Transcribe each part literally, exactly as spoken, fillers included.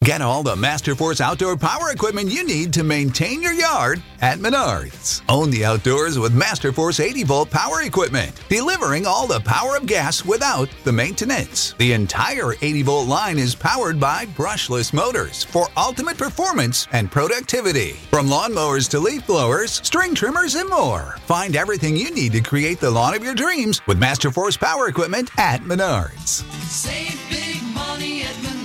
Get all the Masterforce outdoor power equipment you need to maintain your yard at Menards. Own the outdoors with Masterforce eighty volt power equipment, delivering all the power of gas without the maintenance. The entire eighty volt line is powered by brushless motors for ultimate performance and productivity. From lawnmowers to leaf blowers, string trimmers, and more. Find everything you need to create the lawn of your dreams with Masterforce power equipment at Menards. Save big money at Menards.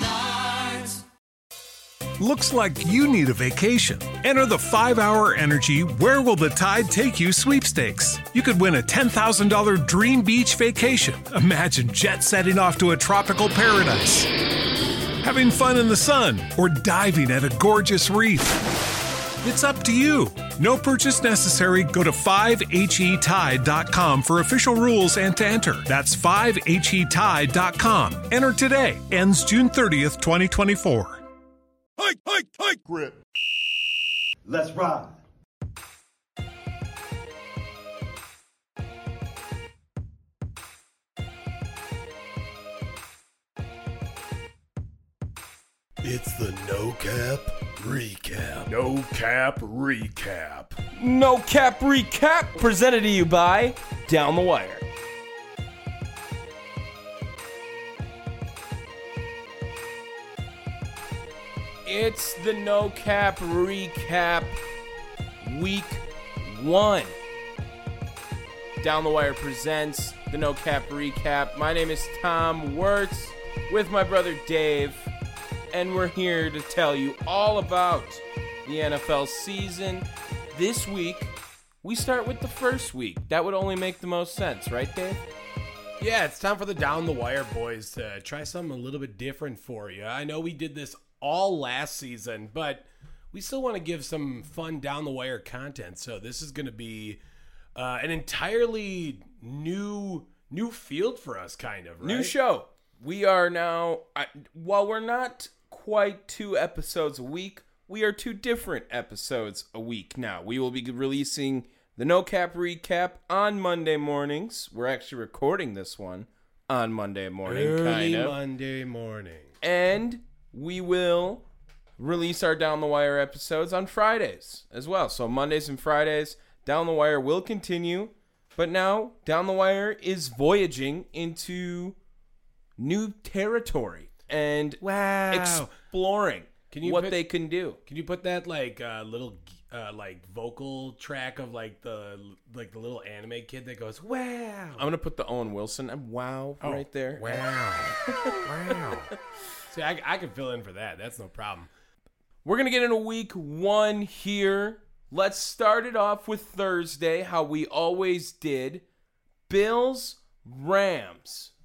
Looks like you need a vacation. Enter the five hour Energy Where Will the Tide Take You sweepstakes. You could win a ten thousand dollars dream beach vacation. Imagine jet setting off to a tropical paradise, having fun in the sun, or diving at a gorgeous reef. It's up to you. No purchase necessary. Go to five H E tide dot com for official rules and to enter. That's five H E tide dot com. Enter today. Ends June thirtieth, twenty twenty-four. Hike, hike, hike, grip. Let's ride. It's the No Cap Recap. No Cap Recap. No Cap Recap, presented to you by Down the Wire. It's the No Cap Recap Week one. Down the Wire presents the No Cap Recap. My name is Tom Wirtz with my brother Dave, and we're here to tell you all about the N F L season. This week, we start with the first week. That would only make the most sense, right, Dave? Yeah, it's time for the Down the Wire boys to try something a little bit different for you. I know we did this all last season, but we still want to give some fun Down the Wire content. So this is going to be uh, an entirely new new field for us, kind of, right? New show. We are now, I, while we're not quite two episodes a week, we are two different episodes a week now. We will be releasing the No Cap Recap on Monday mornings. We're actually recording this one on Monday morning, Early kind of. Monday morning. And we will release our Down the Wire episodes on Fridays as well. So Mondays and Fridays, Down the Wire will continue. But now, Down the Wire is voyaging into new territory and Wow. exploring Can you what put- they can do. Can you put that like uh, little uh, like vocal track of like the like the little anime kid that goes wow? I'm going to put the Owen Wilson and wow Oh, right there. Wow. Wow. See, I, I can fill in for that. That's no problem. We're going to get into week one here. Let's start it off with Thursday, how we always did. Bills, Rams.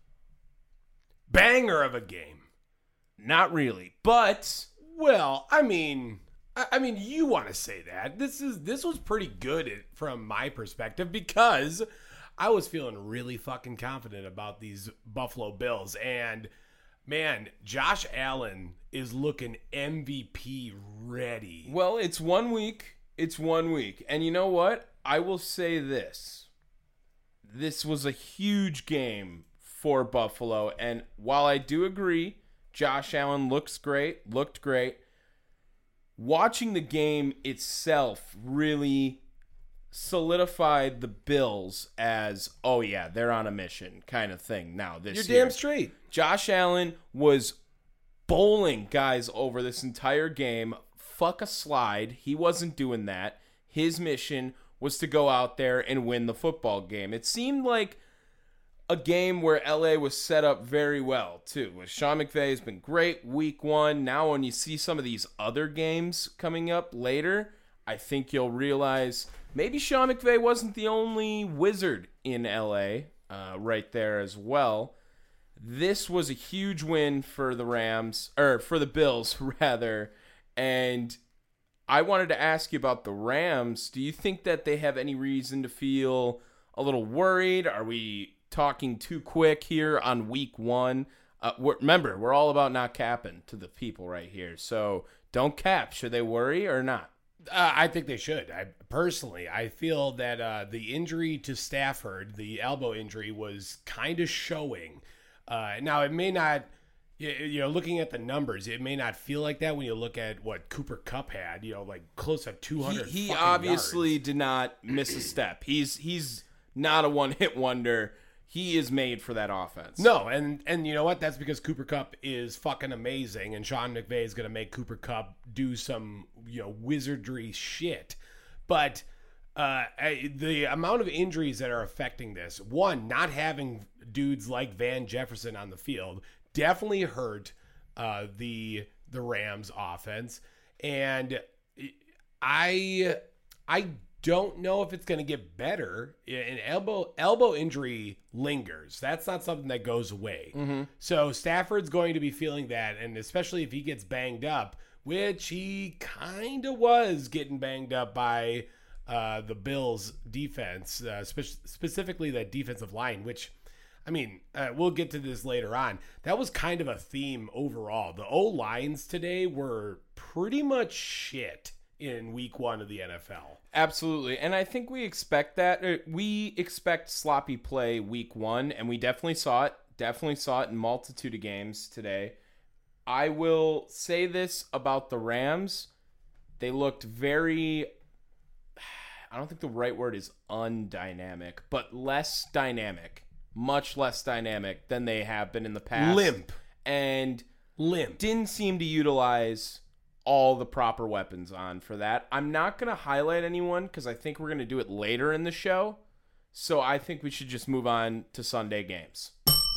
Banger of a game. Not really, but Well, I mean, I, I mean, you want to say that. This is this was pretty good at- from my perspective because I was feeling really fucking confident about these Buffalo Bills. And, man, Josh Allen is looking M V P ready. well, it's one week. It's one week. And you know what? I will say this. This was a huge game for Buffalo. And while I do agree, Josh Allen looks great, looked great, watching the game itself really solidified the Bills as, oh yeah, they're on a mission kind of thing now this You're year. damn straight. Josh Allen was bowling guys over this entire game. Fuck a slide. He wasn't doing that. His mission was to go out there and win the football game. It seemed like a game where L A was set up very well, too. Sean McVay has been great week one. Now when you see some of these other games coming up later, I think you'll realize maybe Sean McVay wasn't the only wizard in L A uh, right there as well. This was a huge win for the Rams, or for the Bills, rather. And I wanted to ask you about the Rams. Do you think that they have any reason to feel a little worried? Are we talking too quick here on week one? Uh, we're, remember, we're all about not capping to the people right here. So don't cap. Should they worry or not? Uh, I think they should. I personally, I feel that uh, the injury to Stafford, the elbow injury, was kind of showing. Uh, now it may not you, you know, looking at the numbers, it may not feel like that when you look at what Cooper Kupp had, you know, like close to two hundred. He, he fucking obviously yards. did not miss a step. He's he's not a one-hit wonder. He is made for that offense. No, and and you know what? That's because Cooper Kupp is fucking amazing, and Sean McVay is going to make Cooper Kupp do some, you know, wizardry shit. But uh, I- the amount of injuries that are affecting this, one, not having dudes like Van Jefferson on the field, definitely hurt uh, the the Rams offense, and I I. don't know if it's going to get better. An elbow elbow injury lingers. That's not something that goes away. Mm-hmm. So Stafford's going to be feeling that, and especially if he gets banged up, which he kind of was getting banged up by uh, the Bills' defense, uh, spe- specifically that defensive line, which, I mean, uh, we'll get to this later on. That was kind of a theme overall. The O-lines today were pretty much shit in week one of the N F L. Absolutely. And I think we expect that. Uh, We expect sloppy play week one, and we definitely saw it. Definitely saw it in multitude of games today. I will say this about the Rams. They looked very, I don't think the right word is undynamic, but less dynamic. Much less dynamic than they have been in the past. Limp. And Limp. didn't seem to utilize all the proper weapons on for that. I'm not going to highlight anyone because I think we're going to do it later in the show. So I think we should just move on to Sunday games.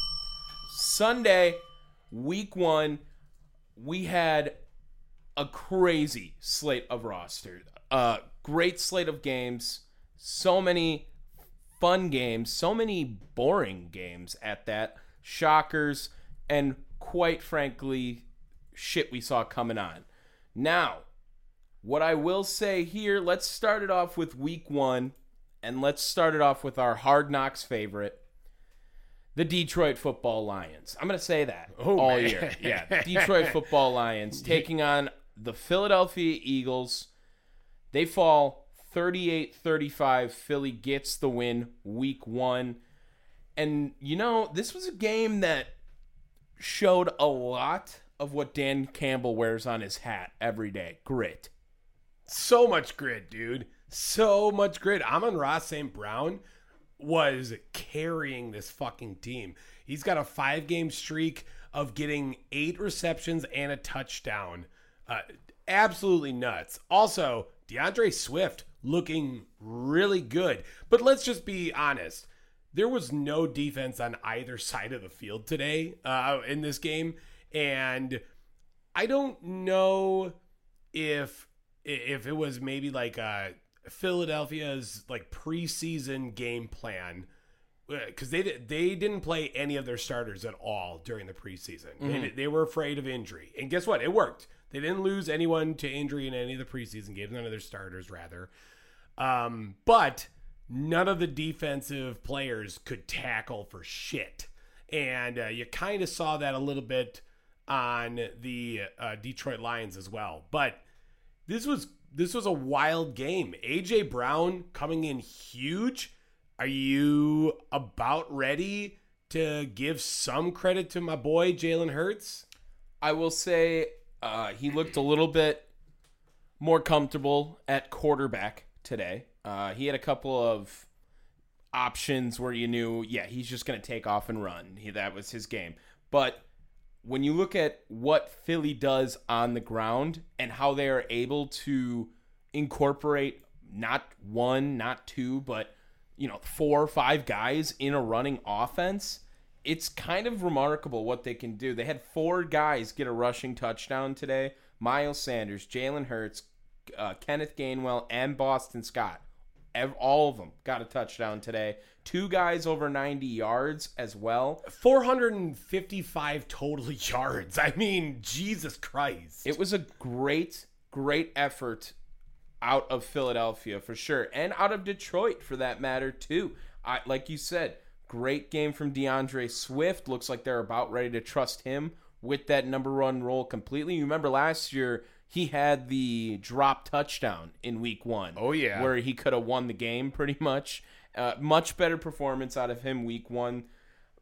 Sunday, week one, we had a crazy slate of roster. Uh, great slate of games. So many fun games. So many boring games at that. Shockers. And quite frankly, shit we saw coming on. Now, what I will say here, let's start it off with week one, and let's start it off with our Hard Knocks favorite, the Detroit Football Lions. I'm going to say that Oh, all man. year. Yeah, Detroit Football Lions taking on the Philadelphia Eagles. They fall thirty-eight thirty-five. Philly gets the win week one. And, you know, this was a game that showed a lot of what Dan Campbell wears on his hat every day. Grit. So much grit, dude. So much grit. Amon-Ra Saint Brown was carrying this fucking team. He's got a five-game streak of getting eight receptions and a touchdown. Uh, absolutely nuts. Also, DeAndre Swift looking really good. But let's just be honest. There was no defense on either side of the field today uh, in this game. And I don't know if if it was maybe like uh, Philadelphia's like preseason game plan, because they they didn't play any of their starters at all during the preseason. Mm-hmm. They, they were afraid of injury, and guess what? It worked. They didn't lose anyone to injury in any of the preseason games. None of their starters, rather. Um, but none of the defensive players could tackle for shit, and uh, you kind of saw that a little bit on the uh, Detroit Lions as well. But this was this was a wild game. A J Brown coming in huge. Are you about ready to give some credit to my boy Jalen Hurts? I will say uh, he looked a little bit more comfortable at quarterback today. Uh, he had a couple of options where you knew, yeah, he's just going to take off and run. He, that was his game. But when you look at what Philly does on the ground and how they are able to incorporate not one, not two, but, you know, four or five guys in a running offense, it's kind of remarkable what they can do. They had four guys get a rushing touchdown today. Miles Sanders, Jalen Hurts, uh, Kenneth Gainwell, and Boston Scott. All of them got a touchdown today. Two guys over ninety yards as well. four hundred fifty-five total yards. I mean, Jesus Christ. It was a great, great effort out of Philadelphia for sure. And out of Detroit for that matter too. I, like you said, great game from DeAndre Swift. Looks like they're about ready to trust him with that number one role completely. You remember last year he had the drop touchdown in week one. Oh, yeah. Where he could have won the game pretty much. Uh, much better performance out of him week one.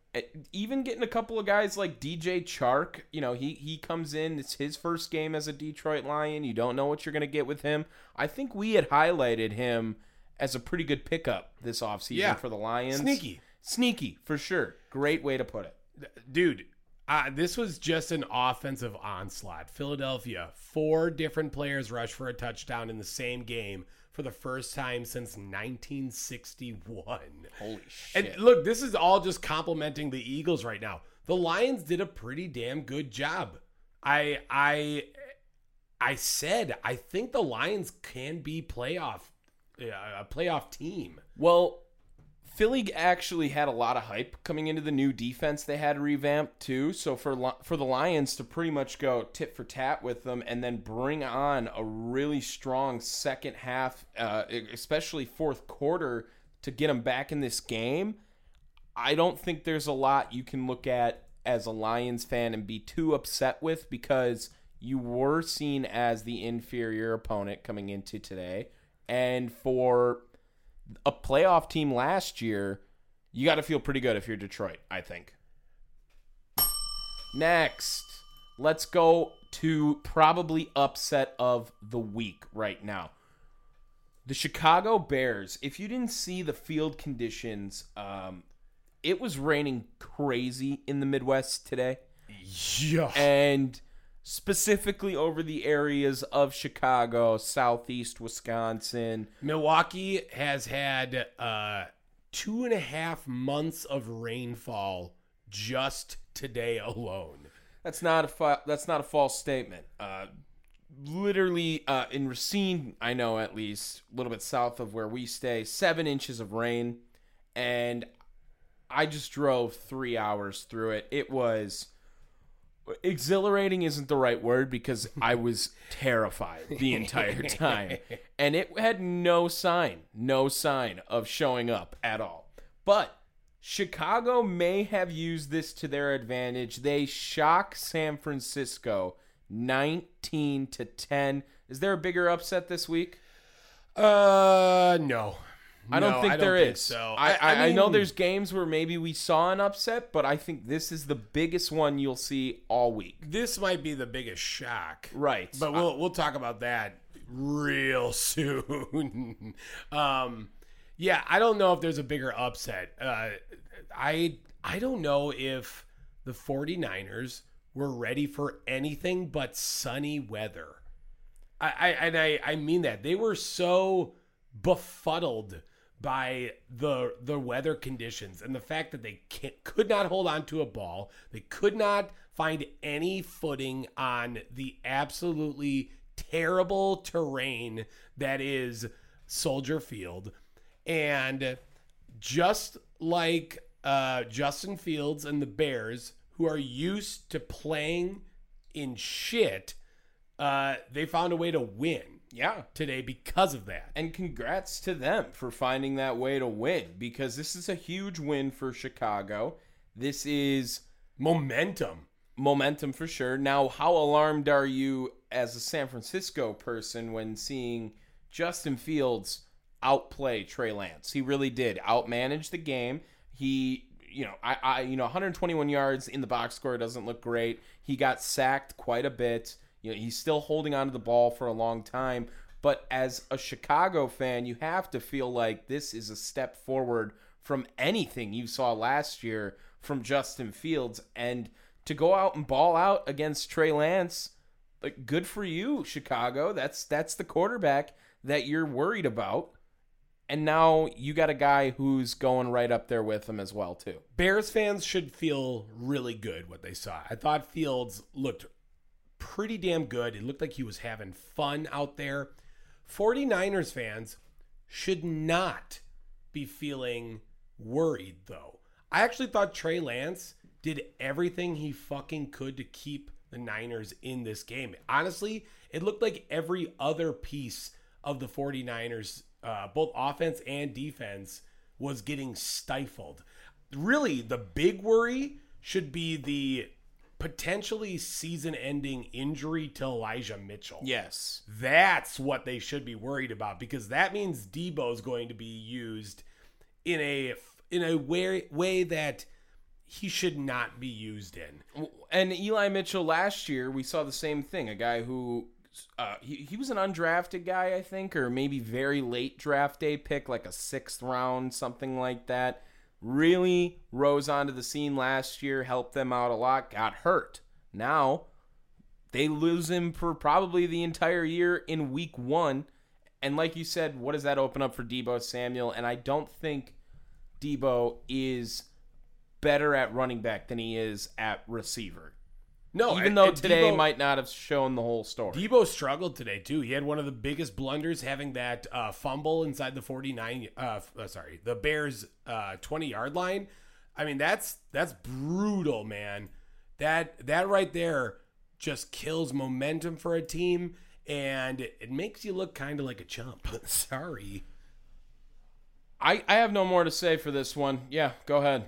Even getting a couple of guys like D J Chark, you know, he, he comes in. It's his first game as a Detroit Lion. You don't know what you're going to get with him. I think we had highlighted him as a pretty good pickup this offseason Yeah. for the Lions. Sneaky. Sneaky, for sure. Great way to put it. Dude, uh, this was just an offensive onslaught. Philadelphia, four different players rushed for a touchdown in the same game for the first time since nineteen sixty-one. Holy shit. And look, this is all just complimenting the Eagles right now. The Lions did a pretty damn good job. I I I said I think the Lions can be playoff uh, a playoff team. Well, Philly actually had a lot of hype coming into the new defense they had revamped too. So for Li- for the Lions to pretty much go tit for tat with them and then bring on a really strong second half, uh, especially fourth quarter, to get them back in this game, I don't think there's a lot you can look at as a Lions fan and be too upset with, because you were seen as the inferior opponent coming into today. And for a playoff team last year, you got to feel pretty good if you're Detroit, I think. Next, let's go to probably upset of the week right now. The Chicago Bears. If you didn't see the field conditions, um, it was raining crazy in the Midwest today. Yeah. And specifically over the areas of Chicago, southeast Wisconsin. Milwaukee has had uh, two and a half months of rainfall just today alone. That's not a fa- that's not a false statement. Uh, literally, uh, in Racine, I know at least a little bit south of where we stay, seven inches of rain, and I just drove three hours through it. It was exhilarating isn't the right word, because I was terrified the entire time. And it had no sign, no sign of showing up at all. But Chicago may have used this to their advantage. They shock San Francisco nineteen to ten. Is there a bigger upset this week? Uh, no. I don't No, think I there think is. so. I, I, I mean, know there's games where maybe we saw an upset, but I think this is the biggest one you'll see all week. This might be the biggest shock. Right. But we'll we'll talk about that real soon. um, yeah, I don't know if there's a bigger upset. Uh, I I don't know if the 49ers were ready for anything but sunny weather. I, I and I, I mean that. They were so befuddled by the the weather conditions and the fact that they can't, could not hold on to a ball. They could not find any footing on the absolutely terrible terrain that is Soldier Field. And just like uh, Justin Fields and the Bears, who are used to playing in shit, uh, they found a way to win. Yeah. Today because of that. And congrats to them for finding that way to win, because this is a huge win for Chicago. This is Momentum. momentum for sure. Now, how alarmed are you as a San Francisco person when seeing Justin Fields outplay Trey Lance? He really did outmanage the game. He, you know, I, I, you know, one hundred twenty-one yards in the box score doesn't look great. He got sacked quite a bit. You know, he's still holding on to the ball for a long time. But as a Chicago fan, you have to feel like this is a step forward from anything you saw last year from Justin Fields. And to go out and ball out against Trey Lance, like, good for you, Chicago. That's that's the quarterback that you're worried about. And now you got a guy who's going right up there with him as well, too. Bears fans should feel really good what they saw. I thought Fields looked pretty damn good. It looked like he was having fun out there. 49ers fans should not be feeling worried, though. I actually thought Trey Lance did everything he fucking could to keep the Niners in this game. Honestly, it looked like every other piece of the 49ers, uh, both offense and defense, was getting stifled. Really, the big worry should be the potentially season-ending injury to Elijah Mitchell. Yes. That's what they should be worried about, because that means Debo's going to be used in a in a way, way that he should not be used in. And Eli Mitchell last year, we saw the same thing. A guy who uh, he, he was an undrafted guy, I think, or maybe very late draft day pick, like a sixth round, something like that. Really rose onto the scene last year, helped them out a lot, got hurt. Now they lose him for probably the entire year in week one. And like you said, what does that open up for Deebo Samuel? And I don't think Deebo is better at running back than he is at receiver. No, even and, though and today Deebo, might not have shown the whole story. Deebo struggled today too. He had one of the biggest blunders, having that uh, fumble inside the forty-nine. Uh, uh, sorry, the Bears' uh, twenty-yard line. I mean, that's that's brutal, man. That that right there just kills momentum for a team, and it makes you look kind of like a chump. Sorry. I, I have no more to say for this one. Yeah, go ahead.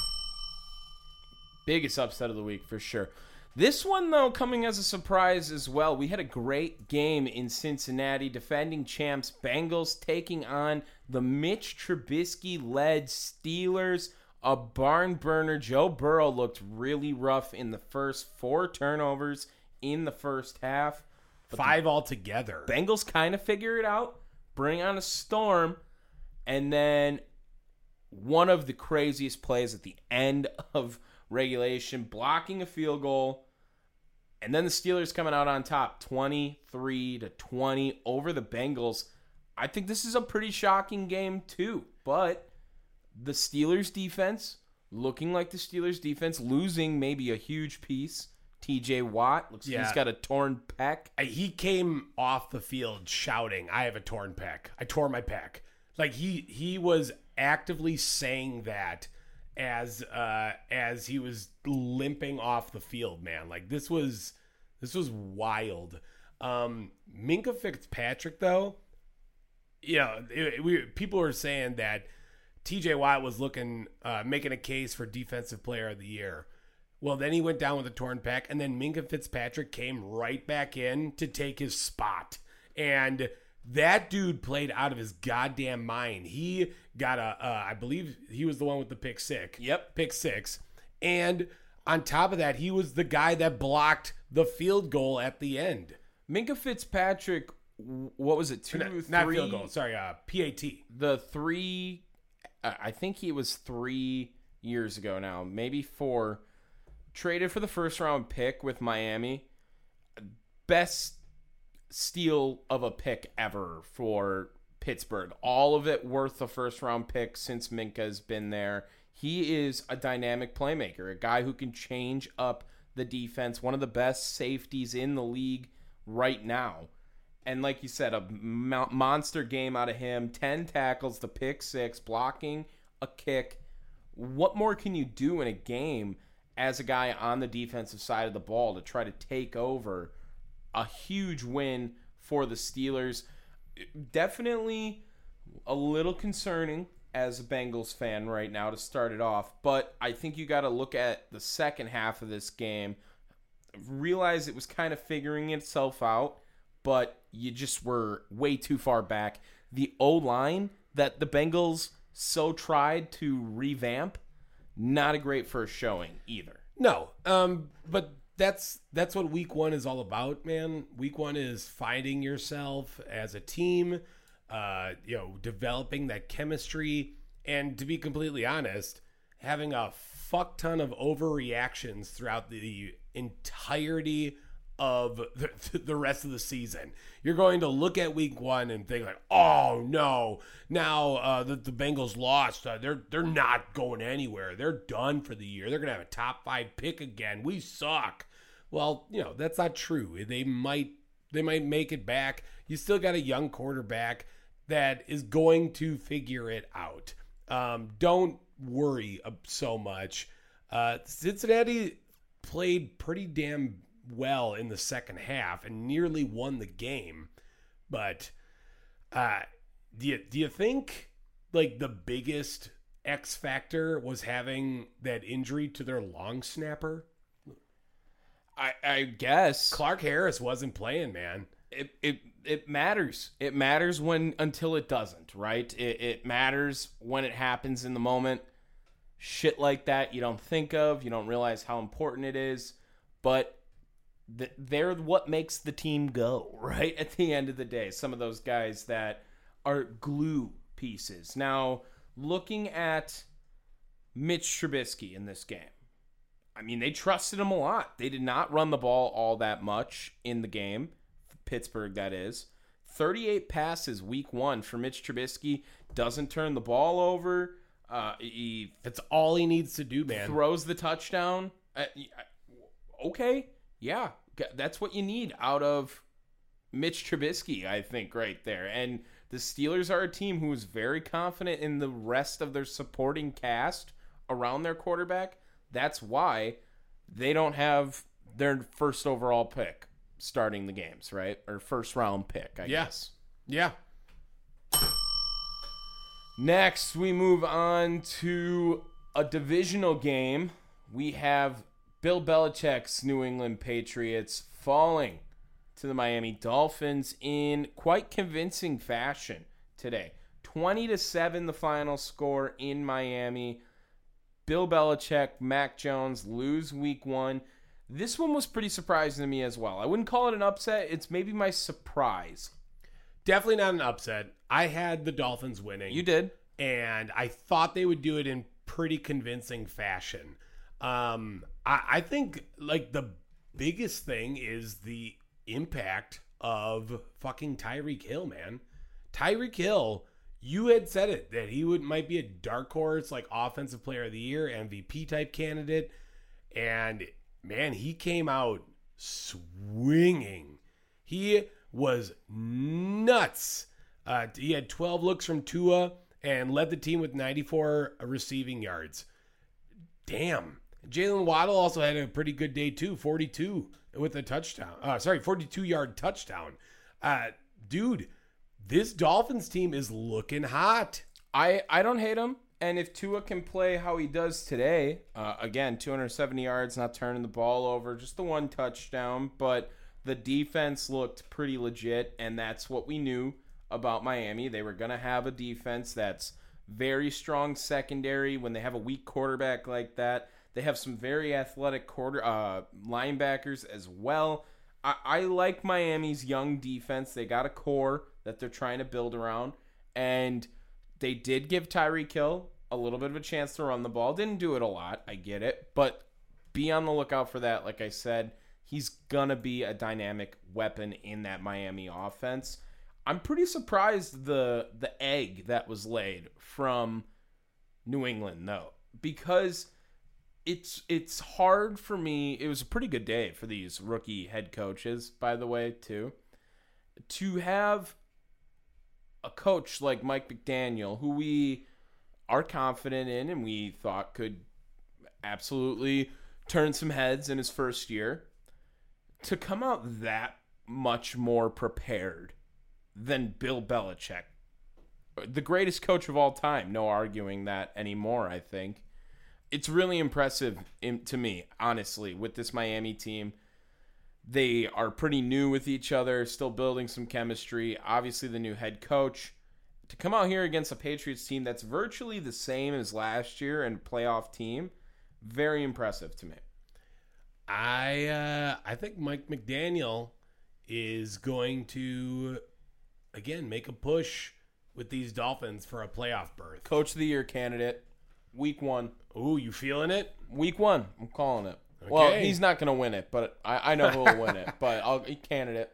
Biggest upset of the week for sure. This one, though, coming as a surprise as well. We had a great game in Cincinnati. Defending champs Bengals taking on the Mitch Trubisky-led Steelers. A barn burner. Joe Burrow looked really rough in the first four turnovers in the first half. But Five altogether. Bengals kind of figure it out. Bring on a storm. And then one of the craziest plays at the end of regulation, blocking a field goal, and then the Steelers coming out on top, twenty-three to twenty over the Bengals. I think this is a pretty shocking game too, but the Steelers defense looking like the Steelers defense, losing maybe a huge piece. T J Watt looks like Yeah. he's got a torn pec. He came off the field shouting, "I have a torn pec. I tore my pec." Like he he was actively saying that as uh, as he was limping off the field, man. Like this was this was wild. Um, Minkah Fitzpatrick, though, yeah, it, it, we people were saying that T J Watt was looking uh, making a case for Defensive Player of the Year. Well, then he went down with a torn pec, and then Minkah Fitzpatrick came right back in to take his spot. And that dude played out of his goddamn mind. He got a, uh, I believe he was the one with the pick six. Yep. Pick six. And on top of that, he was the guy that blocked the field goal at the end. Minkah Fitzpatrick, what was it, two, Not, three? not field goal, sorry, uh, P A T. The three, uh, I think he was three years ago now, maybe four. Traded for the first round pick with Miami. Best steal of a pick ever for Pittsburgh. All of it worth a first round pick since Minkah's been there. He is a dynamic playmaker, a guy who can change up the defense, one of the best safeties in the league right now. And like you said, a mo- monster game out of him. ten tackles, the pick six, blocking, a kick. What more can you do in a game as a guy on the defensive side of the ball to try to take over? A huge win for the Steelers. Definitely a little concerning as a Bengals fan right now to start it off, but I think you got to look at the second half of this game, realize it was kind of figuring itself out, but you just were way too far back. The O-line that the Bengals so tried to revamp, not a great first showing either. No, um, but that's that's what week one is all about, man. Week one is finding yourself as a team, uh, you know, developing that chemistry, and to be completely honest, having a fuck ton of overreactions throughout the entirety of the, the rest of the season. You're going to look at week one and think like, oh no, now uh, that the Bengals lost, uh, they're they're not going anywhere. They're done for the year. They're gonna have a top five pick again. We suck. Well, you know that's not true. They might they might make it back. You still got a young quarterback that is going to figure it out. Um, don't worry so much. Uh, Cincinnati played pretty damn well in the second half and nearly won the game. But uh, do you, do you think like the biggest X factor was having that injury to their long snapper? I, I guess Clark Harris wasn't playing, man. it, it it matters. It matters when until it doesn't, right? It, it matters when it happens in the moment. shit like that you don't think of, you don't realize how important it is, but th- they're what makes the team go, right? At the end of the day, some of those guys that are glue pieces. Now, looking at Mitch Trubisky in this game, I mean, they trusted him a lot. They did not run the ball all that much in the game. Pittsburgh, that is. thirty-eight passes week one for Mitch Trubisky. Doesn't turn the ball over. Uh, he That's all he needs to do, man. throws the touchdown. Uh, okay, yeah. That's what you need out of Mitch Trubisky, I think, right there. And the Steelers are a team who is very confident in the rest of their supporting cast around their quarterback. That's why they don't have their first overall pick starting the games, right? Or first round pick, I Yeah. guess. Yeah. Next, we move on to a divisional game. We have Bill Belichick's New England Patriots falling to the Miami Dolphins in quite convincing fashion today. twenty to seven the final score in Miami. Bill Belichick, Mac Jones lose week one. This one was pretty surprising to me as well. I wouldn't call it an upset. It's maybe my surprise. Definitely not an upset. I had the Dolphins winning. You did. And I thought they would do it in pretty convincing fashion. Um, I, I think, like, the biggest thing is the impact of fucking Tyreek Hill, man. Tyreek Hill, you had said it, that he would might be a dark horse, like, offensive player of the year, M V P type candidate. And, man, he came out swinging. He was nuts. Uh, he had twelve looks from Tua and led the team with ninety-four receiving yards. Damn. Jalen Waddle also had a pretty good day too, forty-two with a touchdown. Uh, sorry, forty-two-yard touchdown. Uh, dude, this Dolphins team is looking hot. I, I don't hate him. And if Tua can play how he does today, uh, again, two hundred seventy yards, not turning the ball over, just the one touchdown. But the defense looked pretty legit, and that's what we knew about Miami. They were going to have a defense that's very strong secondary. When they have a weak quarterback like that, they have some very athletic quarter uh, linebackers as well. I, I like Miami's young defense. They got a core that they're trying to build around, and they did give Tyreek Hill a little bit of a chance to run the ball. Didn't do it a lot, I get it, but be on the lookout for that. Like I said, he's going to be a dynamic weapon in that Miami offense. I'm pretty surprised the the egg that was laid from New England, though, because it's it's hard for me. It was a pretty good day for these rookie head coaches, by the way, too, to have a coach like Mike McDaniel, who we are confident in and we thought could absolutely turn some heads in his first year, to come out that much more prepared than Bill Belichick, the greatest coach of all time. No arguing that anymore, I think. It's really impressive in, to me, honestly, with this Miami team. They are pretty new with each other, still building some chemistry. Obviously, the new head coach. To come out here against a Patriots team that's virtually the same as last year and playoff team, very impressive to me. I uh, I think Mike McDaniel is going to, again, make a push with these Dolphins for a playoff berth. Coach of the year candidate, week one. Ooh, you feeling it? Week one, I'm calling it. Okay. Well, he's not going to win it, but I, I know who will win it. But I'll candidate.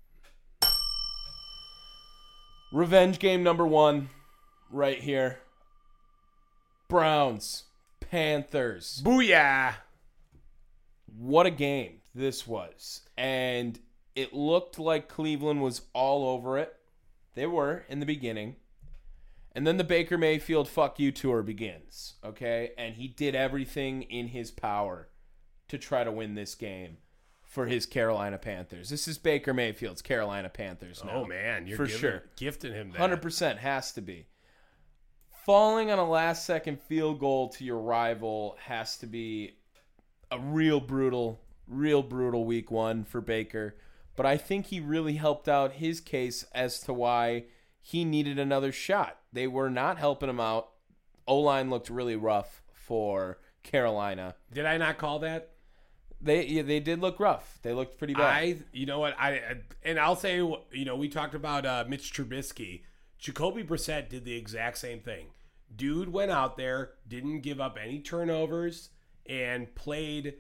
Revenge game number one, right here. Browns, Panthers. Booyah! What a game this was. And it looked like Cleveland was all over it. They were in the beginning. And then the Baker Mayfield fuck you tour begins, okay? And he did everything in his power to try to win this game for his Carolina Panthers. This is Baker Mayfield's Carolina Panthers now. Oh, man. You're for giving, sure. gifting him that. one hundred percent has to be. Falling on a last-second field goal to your rival has to be a real brutal, real brutal week one for Baker. But I think he really helped out his case as to why he needed another shot. They were not helping him out. O-line looked really rough for Carolina. Did I not call that? They yeah, they did look rough. They looked pretty bad. I, you know what, I and I'll say, you know, we talked about uh, Mitch Trubisky. Jacoby Brissett did the exact same thing. Dude went out there, didn't give up any turnovers, and played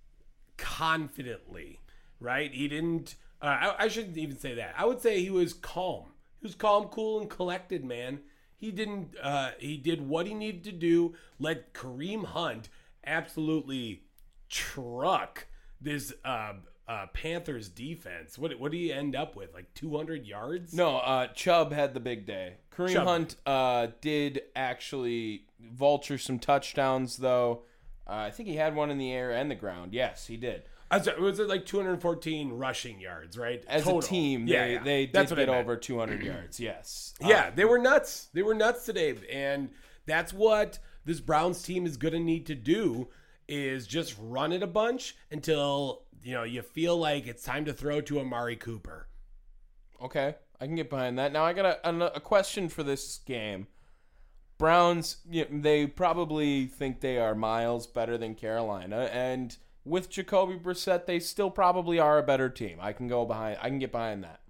confidently, right? He didn't, uh, I, I shouldn't even say that. I would say he was calm. He was calm, cool, and collected, man. He didn't, uh, he did what he needed to do, let Kareem Hunt absolutely truck this uh, uh, Panthers defense. What what do you end up with? Like two hundred yards? No, uh, Chubb had the big day. Kareem Chubb. Hunt uh, did actually vulture some touchdowns, though. Uh, I think he had one in the air and the ground. Yes, he did. Uh, so was it like two hundred fourteen rushing yards, right? As Total. a team, yeah, they, yeah. they did That's what I get meant. over two hundred yards, yes. Yeah, Uh, they were nuts. They were nuts today. And that's what this Browns team is going to need to do, is just run it a bunch until, you know, you feel like it's time to throw to Amari Cooper. Okay, I can get behind that. Now I got a, a, a question for this game. Browns, you know, they probably think they are miles better than Carolina, and with Jacoby Brissett, they still probably are a better team. I can go behind. I can get behind that.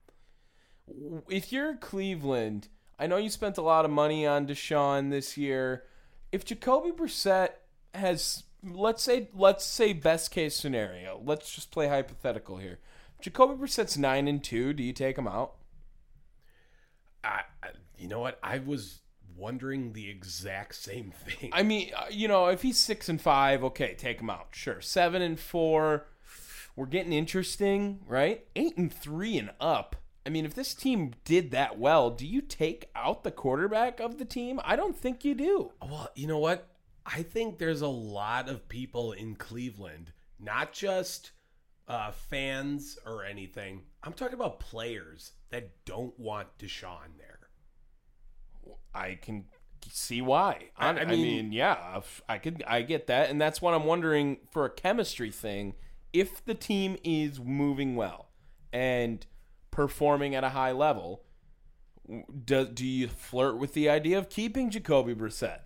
If you're Cleveland, I know you spent a lot of money on Deshaun this year. If Jacoby Brissett has, let's say, let's say best case scenario. Let's just play hypothetical here. Jacoby Brissett's nine and two. Do you take him out? I, I, you know what? I was wondering the exact same thing. I mean, uh, you know, if he's six and five, okay, take him out. Sure, seven and four, we're getting interesting, right? Eight and three and up. I mean, if this team did that well, do you take out the quarterback of the team? I don't think you do. Well, you know what? I think there's a lot of people in Cleveland, not just uh, fans or anything. I'm talking about players that don't want Deshaun there. I can see why. I, I I, mean- mean, yeah, I could. I get that, and that's what I'm wondering for a chemistry thing. If the team is moving well and performing at a high level, do do you flirt with the idea of keeping Jacoby Brissett?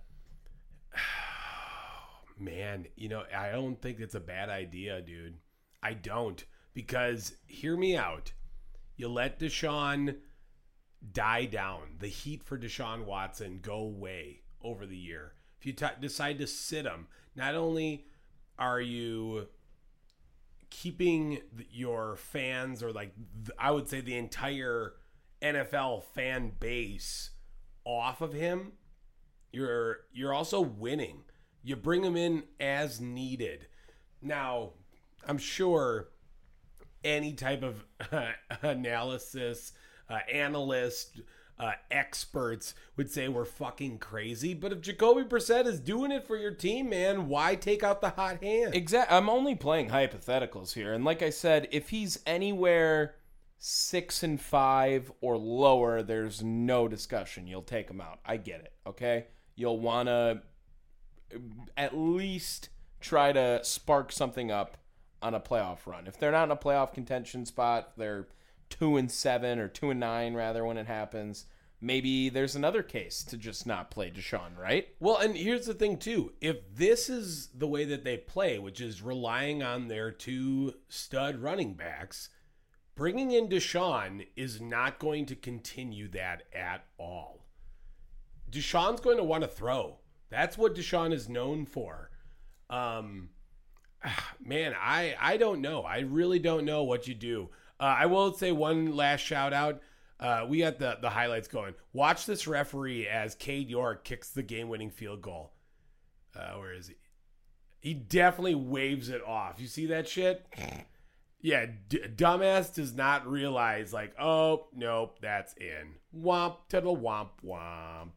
Man, you know, I don't think it's a bad idea, dude. I don't. Because, hear me out. You let Deshaun die down. The heat for Deshaun Watson go away over the year. If you t- decide to sit him, not only are you keeping th- your fans, or like, th- I would say the entire N F L fan base off of him, you're you're also winning. You bring him in as needed. Now, I'm sure any type of uh, analysis, uh, analyst, uh, experts would say we're fucking crazy. But if Jacoby Brissett is doing it for your team, man, why take out the hot hand? Exactly. I'm only playing hypotheticals here, and like I said, if he's anywhere six and five or lower, there's no discussion. You'll take him out. I get it. Okay, you'll want to at least try to spark something up on a playoff run. If they're not in a playoff contention spot, they're two and seven or two and nine rather when it happens. Maybe there's another case to just not play Deshaun, right? Well, and here's the thing too. If this is the way that they play, which is relying on their two stud running backs, bringing in Deshaun is not going to continue that at all. Deshaun's going to want to throw. That's what Deshaun is known for. Um, man, I, I don't know. I really don't know what you do. Uh, I will say one last shout out. Uh, we got the, the highlights going. Watch this referee as Cade York kicks the game-winning field goal. Uh, where is he? He definitely waves it off. You see that shit? Yeah, d- dumbass does not realize, like, oh, nope, that's in. Womp to the womp womp.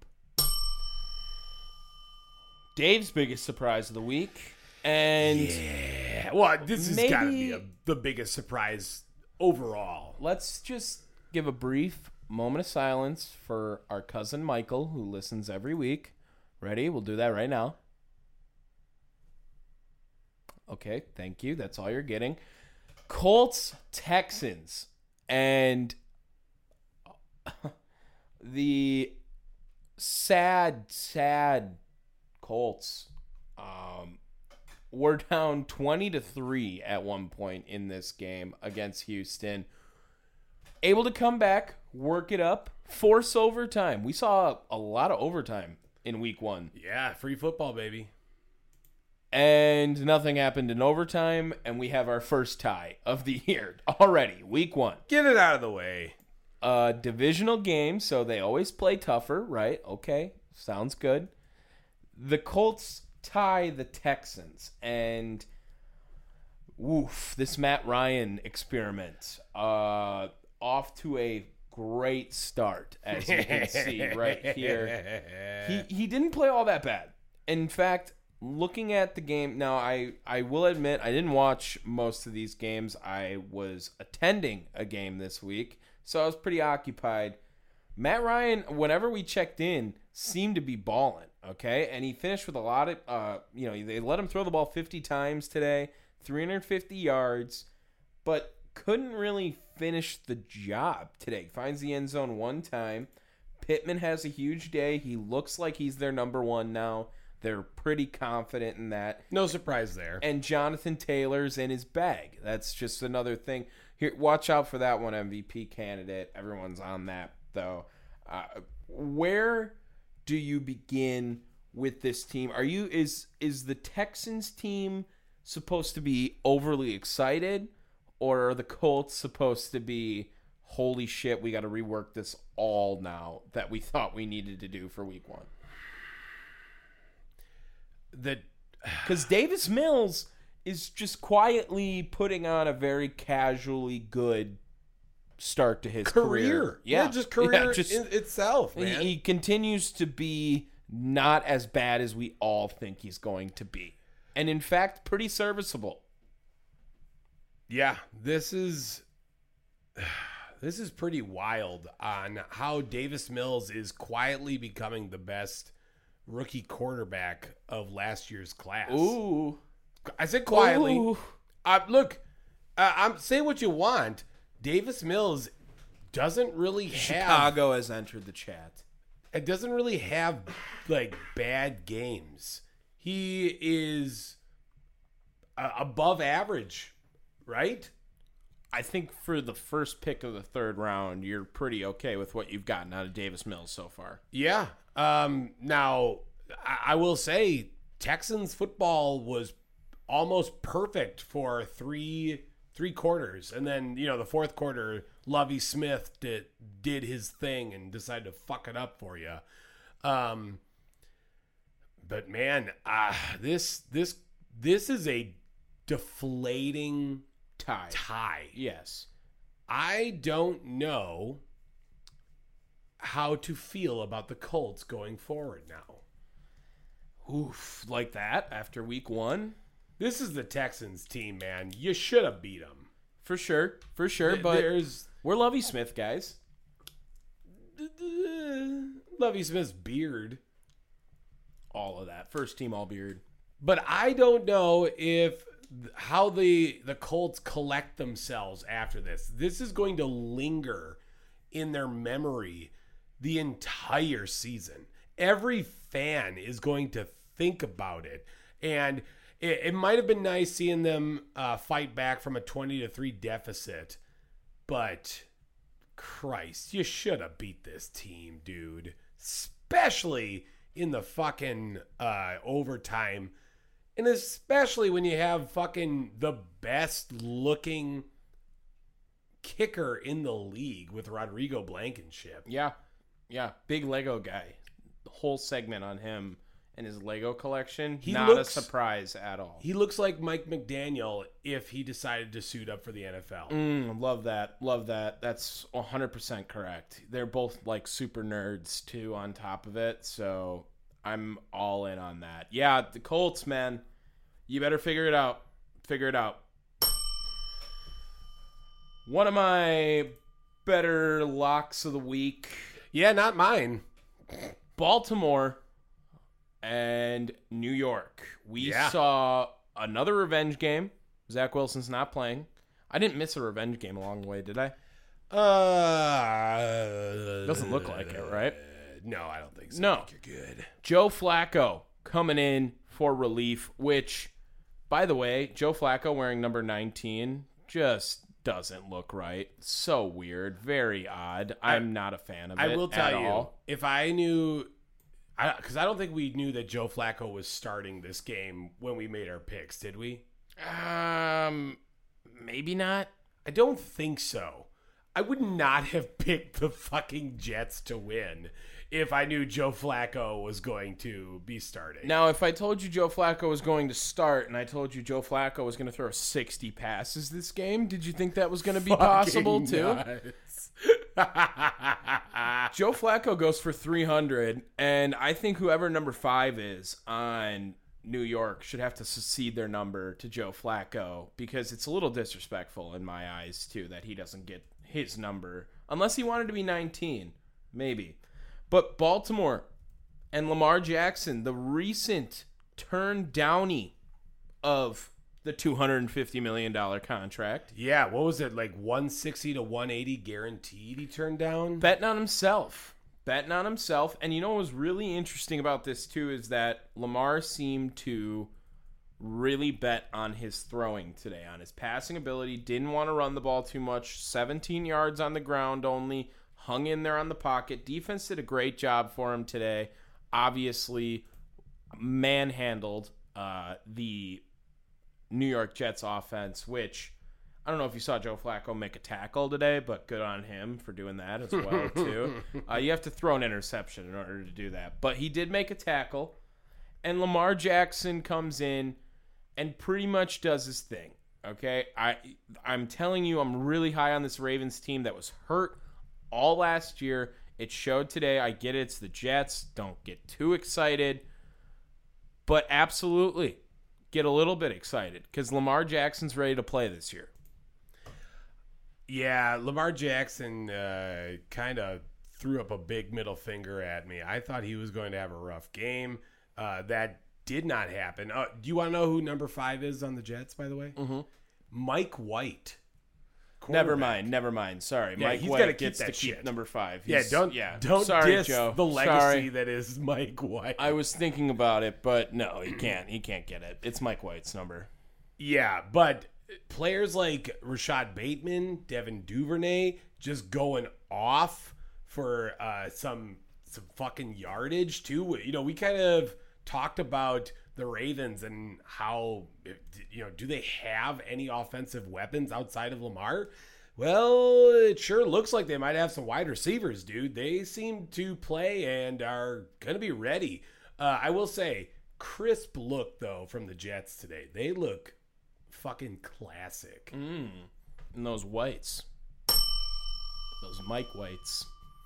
Dave's biggest surprise of the week. And Yeah. Well, this has got to be Maybe- a, the biggest surprise overall. let's just give a brief moment of silence for our cousin Michael, who listens every week. Ready? We'll do that right now. Okay, thank you. That's all you're getting. Colts, Texans, and the sad, sad Colts Um, we're down twenty to three at one point in this game against Houston. Able to come back, work it up, force overtime. We saw a lot of overtime in week one. Yeah, free football, baby. And nothing happened in overtime, and we have our first tie of the year already, week one. Get it out of the way. Uh, divisional game, so they always play tougher, right? Okay, sounds good. The Colts tie the Texans, and woof, this Matt Ryan experiment, uh, off to a great start, as you can see right here. He he didn't play all that bad. In fact, looking at the game now, I, I will admit I didn't watch most of these games. I was attending a game this week, so I was pretty occupied. Matt Ryan, whenever we checked in, seemed to be balling, okay? And he finished with a lot of, uh, you know, they let him throw the ball fifty times today, three hundred fifty yards, but couldn't really finish the job today. Finds the end zone one time. Pittman has a huge day. He looks like he's their number one now. They're pretty confident in that. No surprise there. And Jonathan Taylor's in his bag. That's just another thing. Here, watch out for that one M V P candidate. Everyone's on that, though. Uh, where do you begin with this team? Are you is is the Texans team supposed to be overly excited, or are the Colts supposed to be, holy shit, we got to rework this all now that we thought we needed to do for week one? The Because Davis Mills is just quietly putting on a very casually good start to his career. career. Yeah. yeah, just career Yeah, just- in itself, man. He, he continues to be not as bad as we all think he's going to be. And in fact, pretty serviceable. Yeah, this is this is pretty wild on how Davis Mills is quietly becoming the best rookie quarterback of last year's class. Ooh. I said quietly. Ooh. Uh, look, uh, I'm say what you want. Davis Mills doesn't really have Chicago has entered the chat. it doesn't really have like bad games. He is uh, above average, right? I think for the first pick of the third round, you're pretty okay with what you've gotten out of Davis Mills so far. Yeah. Um, now, I, I will say Texans football was almost perfect for three three quarters. And then, you know, the fourth quarter, Lovie Smith did, did his thing and decided to fuck it up for you. Um, but, man, uh, this this this is a deflating Tie. tie. Yes. I don't know how to feel about the Colts going forward now. Oof. Like that after week one? This is the Texans team, man. You should have beat them. For sure. For sure. Th- But there's we're Lovie Smith, guys. Lovie Smith's beard. All of that. First team all beard. But I don't know if how the the Colts collect themselves after this. This is going to linger in their memory the entire season. Every fan is going to think about it. And it, it might have been nice seeing them uh, fight back from a twenty to three deficit. But Christ, you should have beat this team, dude. Especially in the fucking uh, overtime. And especially when you have fucking the best looking kicker in the league with Rodrigo Blankenship. Yeah. Yeah. Big Lego guy. The whole segment on him and his Lego collection. He Not looks- a surprise at all. He looks like Mike McDaniel if he decided to suit up for the N F L. Mm, love that. Love that. That's one hundred percent correct. They're both like super nerds too on top of it. So I'm all in on that. Yeah, the Colts, man. You better figure it out. Figure it out. One of my better locks of the week. Yeah, not mine. Baltimore and New York. We Yeah. saw another revenge game. Zach Wilson's not playing. I didn't miss a revenge game along the way, did I? Uh, Doesn't look like it, right? No, I don't think so. No. I think you're good. Joe Flacco coming in for relief, which, by the way, Joe Flacco wearing number nineteen just doesn't look right. So weird. Very odd. I'm not a fan of it I will tell at you, all. if I knew, because I, I don't think we knew that Joe Flacco was starting this game when we made our picks, did we? Um, maybe not. I don't think so. I would not have picked the fucking Jets to win if I knew Joe Flacco was going to be starting. Now, if I told you Joe Flacco was going to start and I told you Joe Flacco was going to throw sixty passes this game, did you think that was going to be possible too? Nuts. Joe Flacco goes for three hundred, and I think whoever number five is on New York should have to cede their number to Joe Flacco, because it's a little disrespectful in my eyes too that he doesn't get his number unless he wanted to be nineteen, maybe. But Baltimore and Lamar Jackson, the recent turn downy of the two hundred fifty million dollars contract. Yeah, what was it, like one sixty to one eighty guaranteed he turned down? Betting on himself. Betting on himself. And you know what was really interesting about this too is that Lamar seemed to really bet on his throwing today, on his passing ability. Didn't want to run the ball too much. seventeen yards on the ground only. Hung in there on the pocket. Defense did a great job for him today. Obviously, manhandled uh, the New York Jets offense, which I don't know if you saw Joe Flacco make a tackle today, but good on him for doing that as well, too. Uh, you have to throw an interception in order to do that. But he did make a tackle, and Lamar Jackson comes in and pretty much does his thing, okay? I, I'm telling you, I'm really high on this Ravens team that was hurt all last year. It showed today. I get it. It's the Jets. Don't get too excited. But absolutely, get a little bit excited because Lamar Jackson's ready to play this year. Yeah, Lamar Jackson uh, kind of threw up a big middle finger at me. I thought he was going to have a rough game. Uh, that did not happen. Uh, do you want to know who number five is on the Jets, by the way? Mm-hmm. Mike White. Never mind, never mind. Sorry, Yeah, Mike he's White gotta keep gets that to keep shit. number five. Yeah, He's- don't yeah. don't Sorry, diss Joe. the legacy Sorry. that is Mike White. I was thinking about it, but no, he can't. He can't get it. It's Mike White's number. Yeah, but players like Rashad Bateman, Devin Duvernay, just going off for uh, some some fucking yardage too. You know, we kind of talked about the Ravens and how, you know, do they have any offensive weapons outside of Lamar? Well, it sure looks like they might have some wide receivers, dude. They seem to play and are going to be ready. Uh, I will say, crisp look, though, from the Jets today. They look fucking classic. Mm. And those whites. Those Mike Whites.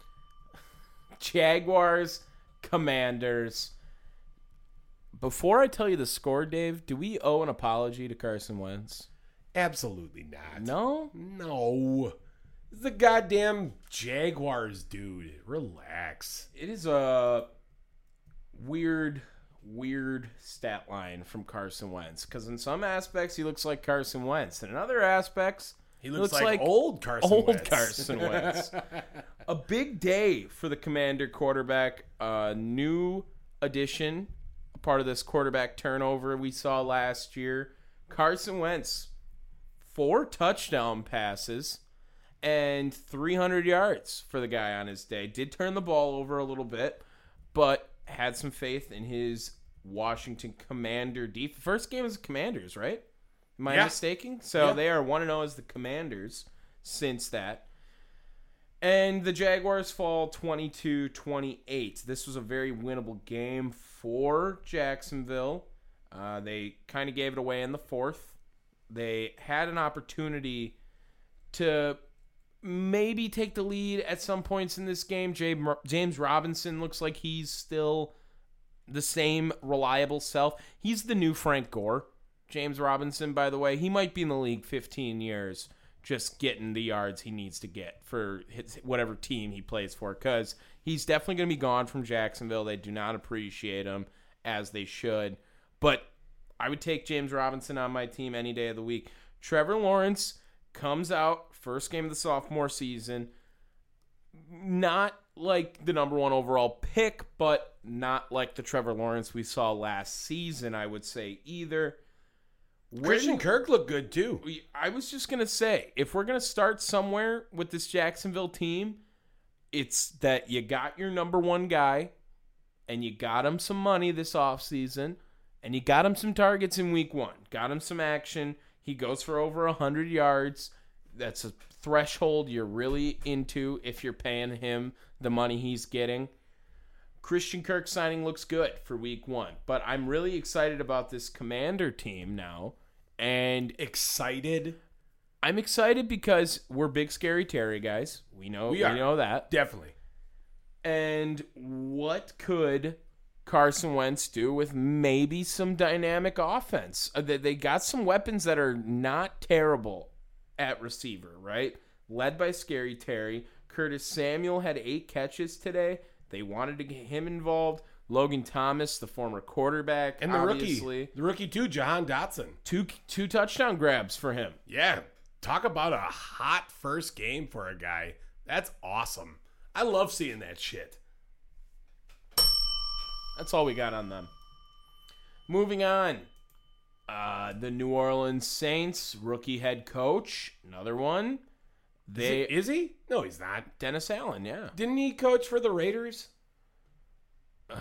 Jaguars, Commanders. Before I tell you the score, Dave, do we owe an apology to Carson Wentz? Absolutely not. No? No. It's the goddamn Jaguars, dude. Relax. It is a weird, weird stat line from Carson Wentz. Because in some aspects, he looks like Carson Wentz. And in other aspects, He looks, like, old Carson old Wentz. Carson Wentz. A big day for the Commander quarterback. A new addition, a part of this quarterback turnover we saw last year. Carson Wentz, four touchdown passes and three hundred yards for the guy on his day. Did turn the ball over a little bit, but had some faith in his Washington Commander defense. First game as Commanders, right? Am I Yeah. mistaken? So Yeah. they are one and oh as the Commanders since that. And the Jaguars fall twenty-two twenty-eight. This was a very winnable game for Jacksonville. Uh, they kind of gave it away in the fourth. They had an opportunity to maybe take the lead at some points in this game. James Robinson looks like he's still the same reliable self. He's the new Frank Gore. James Robinson, by the way, he might be in the league fifteen years just getting the yards he needs to get for his, whatever team he plays for, because he's definitely going to be gone from Jacksonville. They do not appreciate him as they should. But I would take James Robinson on my team any day of the week. Trevor Lawrence comes out, first game of the sophomore season, not like the number one overall pick, but not like the Trevor Lawrence we saw last season, I would say, either. Christian Kirk looked good, too. I was just going to say, if we're going to start somewhere with this Jacksonville team, it's that you got your number one guy, and you got him some money this offseason, and you got him some targets in week one. Got him some action. He goes for over one hundred yards. That's a threshold you're really into if you're paying him the money he's getting. Christian Kirk signing looks good for week one, but I'm really excited about this Commander team now. And excited? I'm excited because we're big Scary Terry guys. We know we, we are. know that. Definitely. And what could Carson Wentz do with maybe some dynamic offense? Uh, they, they got some weapons that are not terrible at receiver, right? Led by Scary Terry. Curtis Samuel had eight catches today. They wanted to get him involved. Logan Thomas, the former quarterback, and the obviously. rookie, the rookie too, Jahan Dotson. Two two touchdown grabs for him. Yeah, talk about a hot first game for a guy. That's awesome. I love seeing that shit. That's all we got on them. Moving on. Uh, the New Orleans Saints rookie head coach, another one. They is, it, is he? No, he's not. Dennis Allen, yeah. Didn't he coach for the Raiders? Uh,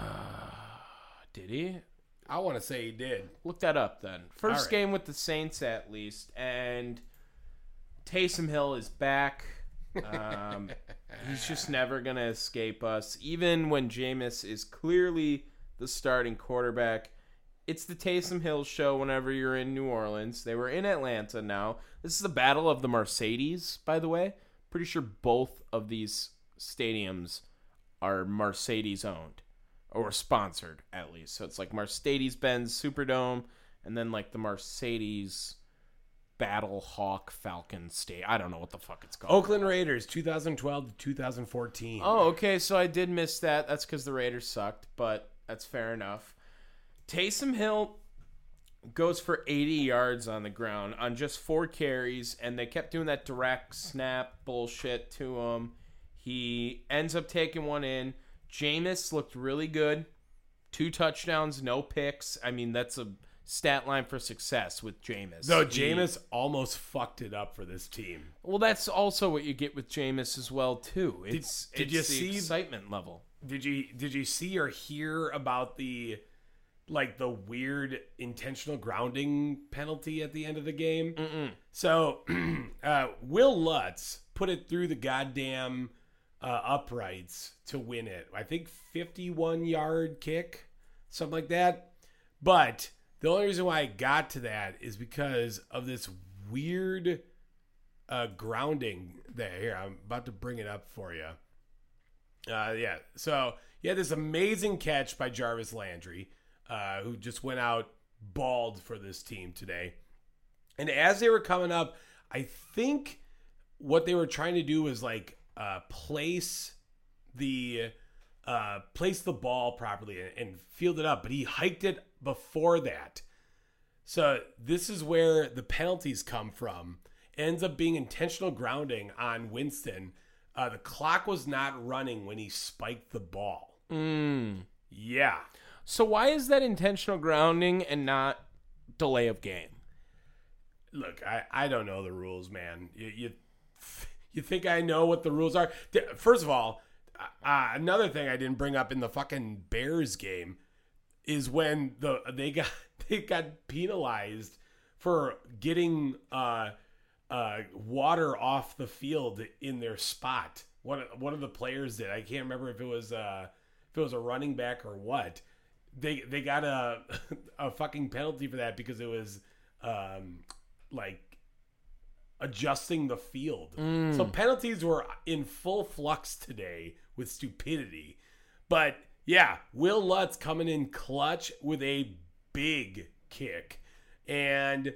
did he? I want to say he did. Look that up then. First right. game with the Saints at least, and Taysom Hill is back. Um, he's just never gonna escape us. Even when Jameis is clearly the starting quarterback, it's the Taysom Hill show whenever you're in New Orleans. They were in Atlanta now. This is the Battle of the Mercedes, by the way. Pretty sure both of these stadiums are Mercedes owned. Or sponsored, at least. So it's like Mercedes-Benz Superdome, and then like the Mercedes Battle Hawk Falcon State. I don't know what the fuck it's called. Oakland Raiders, twenty twelve to two thousand fourteen. Oh, okay, so I did miss that. That's because the Raiders sucked, but that's fair enough. Taysom Hill goes for eighty yards on the ground on just four carries, and they kept doing that direct snap bullshit to him. He ends up taking one in. Jameis looked really good. Two touchdowns, no picks. I mean, that's a stat line for success with Jameis. Though Jameis he, almost fucked it up for this team. Well, that's also what you get with Jameis as well, too. It's, did, did it's you the see excitement level. Did you did you see or hear about the like the weird intentional grounding penalty at the end of the game? Mm-mm. So, uh, Will Lutz put it through the goddamn Uh, uprights to win it. I think fifty-one yard kick, something like that. But the only reason why I got to that is because of this weird uh, grounding there. Here, I'm about to bring it up for you. Uh, yeah, so yeah, this amazing catch by Jarvis Landry, uh, who just went out bald for this team today. And as they were coming up, I think what they were trying to do was like Uh, place the uh, place the ball properly and, and field it up, but he hiked it before that. So this is where the penalties come from. It ends up being intentional grounding on Winston. Uh, the clock was not running when he spiked the ball. Mm. Yeah. So why is that intentional grounding and not delay of game? Look, I, I don't know the rules, man. You, you You think I know what the rules are? First of all, uh, another thing I didn't bring up in the fucking Bears game is when the they got they got penalized for getting uh, uh, water off the field in their spot. One one of the players did. I can't remember if it was uh, if it was a running back or what. They they got a a fucking penalty for that because it was um, like. adjusting the field. Mm. So penalties were in full flux today with stupidity. But yeah, Will Lutz coming in clutch with a big kick. And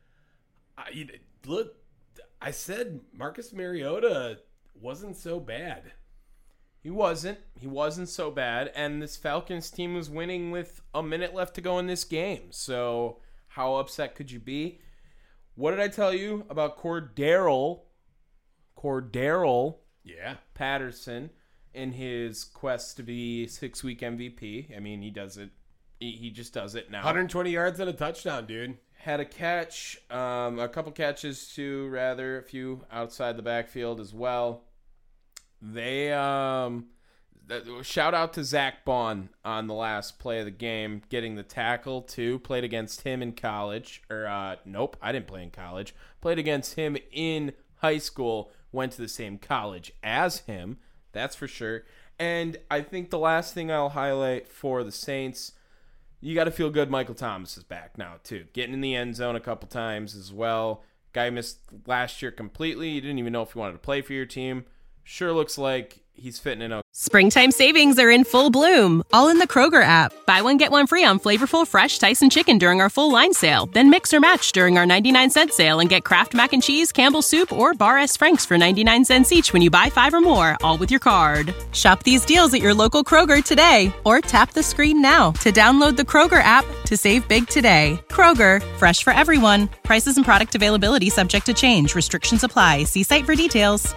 I, look, I said Marcus Mariota wasn't so bad. He wasn't. He wasn't so bad. And this Falcons team was winning with a minute left to go in this game. So how upset could you be? What did I tell you about Cordero? Cordero Yeah. Patterson in his quest to be six-week M V P. I mean, he does it. He, he just does it now. one hundred twenty yards and a touchdown, dude. Had a catch, um, a couple catches too, rather, a few outside the backfield as well. They, um, shout out to Zach Bond on the last play of the game, getting the tackle too. Played against him in college, or uh, nope, I didn't play in college. Played against him in high school, went to the same college as him, that's for sure. And I think the last thing I'll highlight for the Saints, you got to feel good Michael Thomas is back now, too. Getting in the end zone a couple times as well. Guy missed last year completely. You didn't even know if he wanted to play for your team. Sure looks like he's fitting in. Springtime savings are in full bloom, all in the Kroger app. Buy one, get one free on flavorful, fresh Tyson chicken during our full line sale. Then mix or match during our ninety-nine cent sale and get Kraft Mac and Cheese, Campbell's Soup, or Bar S. Frank's for ninety-nine cents each when you buy five or more, all with your card. Shop these deals at your local Kroger today, or tap the screen now to download the Kroger app to save big today. Kroger, fresh for everyone. Prices and product availability subject to change. Restrictions apply. See site for details.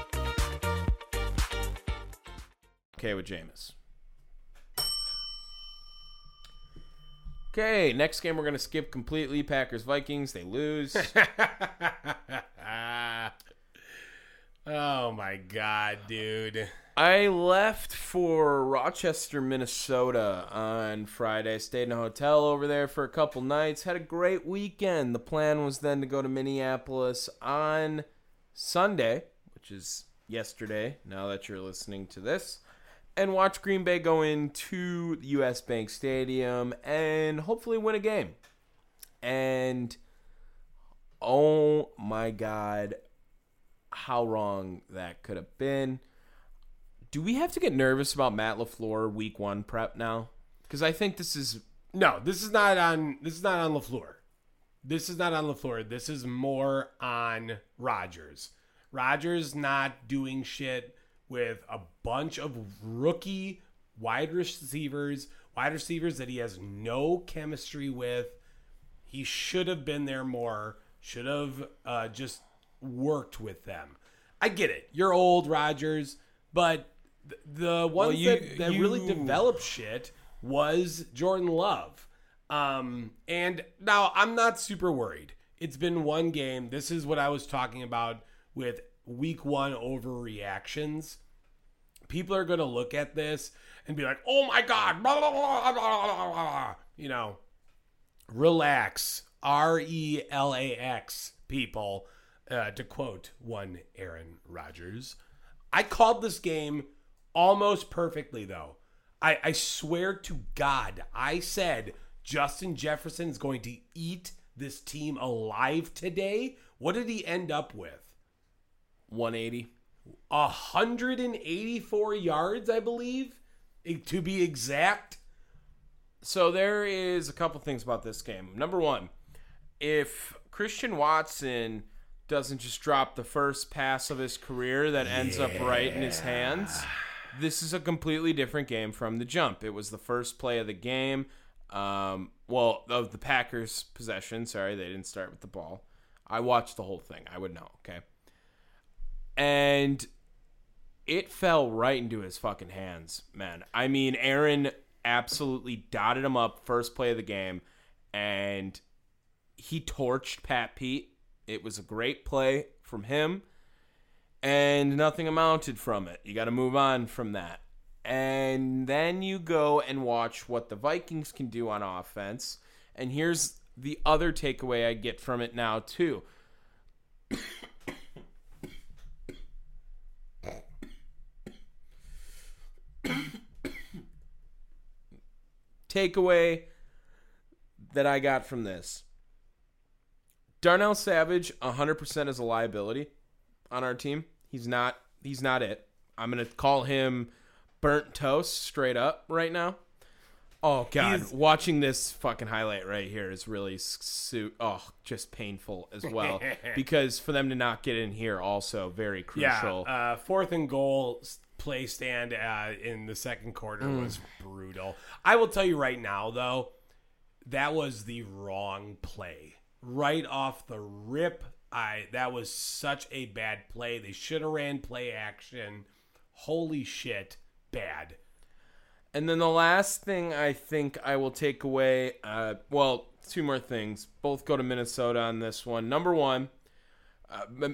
Okay with Jameis. Okay, next game we're going to skip completely. Packers-Vikings, they lose. Oh, my God, dude. I left for Rochester, Minnesota on Friday. Stayed in a hotel over there for a couple nights. Had a great weekend. The plan was then to go to Minneapolis on Sunday, which is yesterday, now that you're listening to this, and watch Green Bay go into the U S Bank Stadium and hopefully win a game. And, oh my God, how wrong that could have been. Do we have to get nervous about Matt LaFleur week one prep now? Because I think this is... No, this is not on This is not on LaFleur. This is not on LaFleur. This is more on Rodgers. Rodgers not doing shit with a bunch of rookie wide receivers, wide receivers that he has no chemistry with. He should have been there more, should have uh, just worked with them. I get it. You're old, Rodgers, but th- the ones well, you, that, that you... really developed shit was Jordan Love. Um, and now I'm not super worried. It's been one game. This is what I was talking about with week one overreactions. People are going to look at this and be like, oh my God, blah, blah, blah, blah, blah, blah. You know, relax, R E L A X, people, uh, to quote one Aaron Rodgers. I called this game almost perfectly, though. I, I swear to God, I said Justin Jefferson is going to eat this team alive today. What did he end up with? one eighty. one hundred eighty-four yards, I believe, to be exact. So there is a couple things about this game. Number one, if Christian Watson doesn't just drop the first pass of his career that ends yeah. up right in his hands, this is a completely different game from the jump. It was the first play of the game. Um, well, of the Packers' possession. Sorry, they didn't start with the ball. I watched the whole thing. I would know, okay? And it fell right into his fucking hands, man. I mean, Aaron absolutely dotted him up first play of the game, and he torched Pat Pete. It was a great play from him, and nothing amounted from it. You got to move on from that. And then you go and watch what the Vikings can do on offense. And here's the other takeaway I get from it now, too. Takeaway that I got from this. Darnell Savage one hundred percent is a liability on our team. He's not he's not it. I'm going to call him burnt toast straight up right now. Oh God, he's... watching this fucking highlight right here is really su- oh, just painful as well because for them to not get in here also very crucial. Yeah, uh, fourth and goal play stand uh, in the second quarter mm. was brutal. I will tell you right now, though, that was the wrong play. Right off the rip, I that was such a bad play. They should have ran play action. holy shit, bad. And then the last thing I think I will take away, uh, well, two more things. Both go to Minnesota on this one. Number one, uh,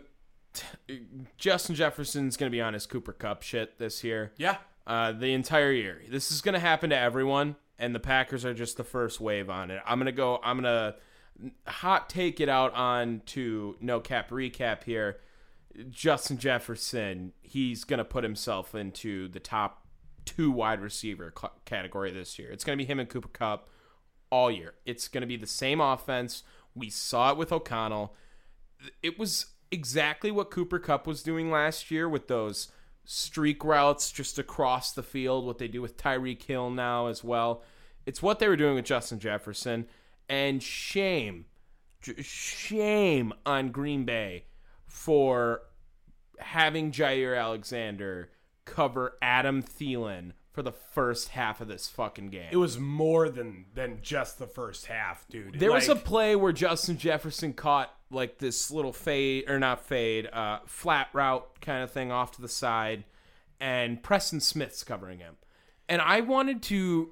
Justin Jefferson's going to be on his Cooper Kupp shit this year. Yeah. Uh, the entire year. This is going to happen to everyone, and the Packers are just the first wave on it. I'm going to go, I'm going to hot take it out on to No Cap Recap here. Justin Jefferson, he's going to put himself into the top two wide receiver c- category this year. It's going to be him and Cooper Kupp all year. It's going to be the same offense. We saw it with O'Connell. It was exactly what Cooper Kupp was doing last year with those streak routes just across the field, what they do with Tyreek Hill now as well. It's what they were doing with Justin Jefferson. And shame, shame on Green Bay for having Jair Alexander cover Adam Thielen for the first half of this fucking game. It was more than than just the first half, dude. There like, was a play where Justin Jefferson caught like this little fade, or not fade, uh, flat route kind of thing off to the side, and Preston Smith's covering him. And I wanted to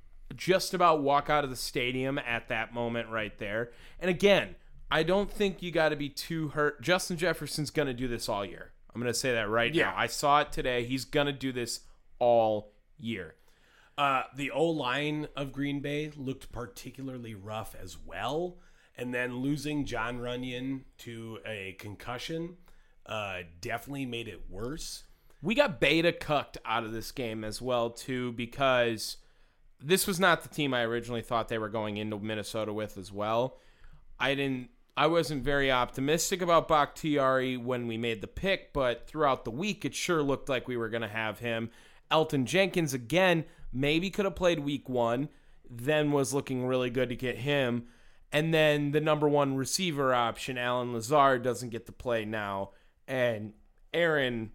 just about walk out of the stadium at that moment right there. And again, I don't think you got to be too hurt. Justin Jefferson's going to do this all year. I'm going to say that right Yeah. now. I saw it today. He's going to do this all year. Uh, the O-line of Green Bay looked particularly rough as well. And then losing John Runyon to a concussion uh, definitely made it worse. We got beta cucked out of this game as well, too, because this was not the team I originally thought they were going into Minnesota with as well. I didn't. I wasn't very optimistic about Bakhtiari when we made the pick, but throughout the week, it sure looked like we were going to have him. Elton Jenkins, again, maybe could have played week one, then was looking really good to get him. And then the number one receiver option, Alan Lazard, doesn't get to play now. And Aaron,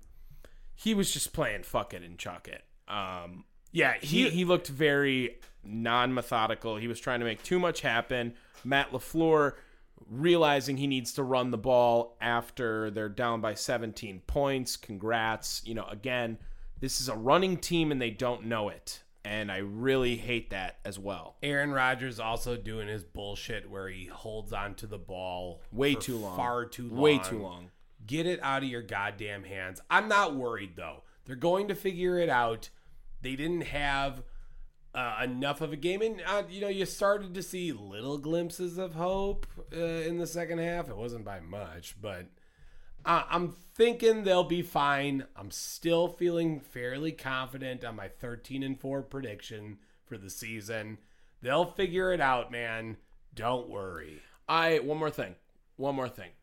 he was just playing fuck it and chuck it. Um, Yeah, he, he looked very non-methodical. He was trying to make too much happen. Matt LaFleur, realizing he needs to run the ball after they're down by seventeen points. Congrats. You know, again, this is a running team and they don't know it. And I really hate that as well. Aaron Rodgers also doing his bullshit where he holds onto the ball Way for too long. Far too long. Way too long. Get it out of your goddamn hands. I'm not worried, though. They're going to figure it out. They didn't have uh, enough of a game. And, uh, you know, you started to see little glimpses of hope uh, in the second half. It wasn't by much, but uh, I'm thinking they'll be fine. I'm still feeling fairly confident on my thirteen and four prediction for the season. They'll figure it out, man. Don't worry. I one more thing. One more thing.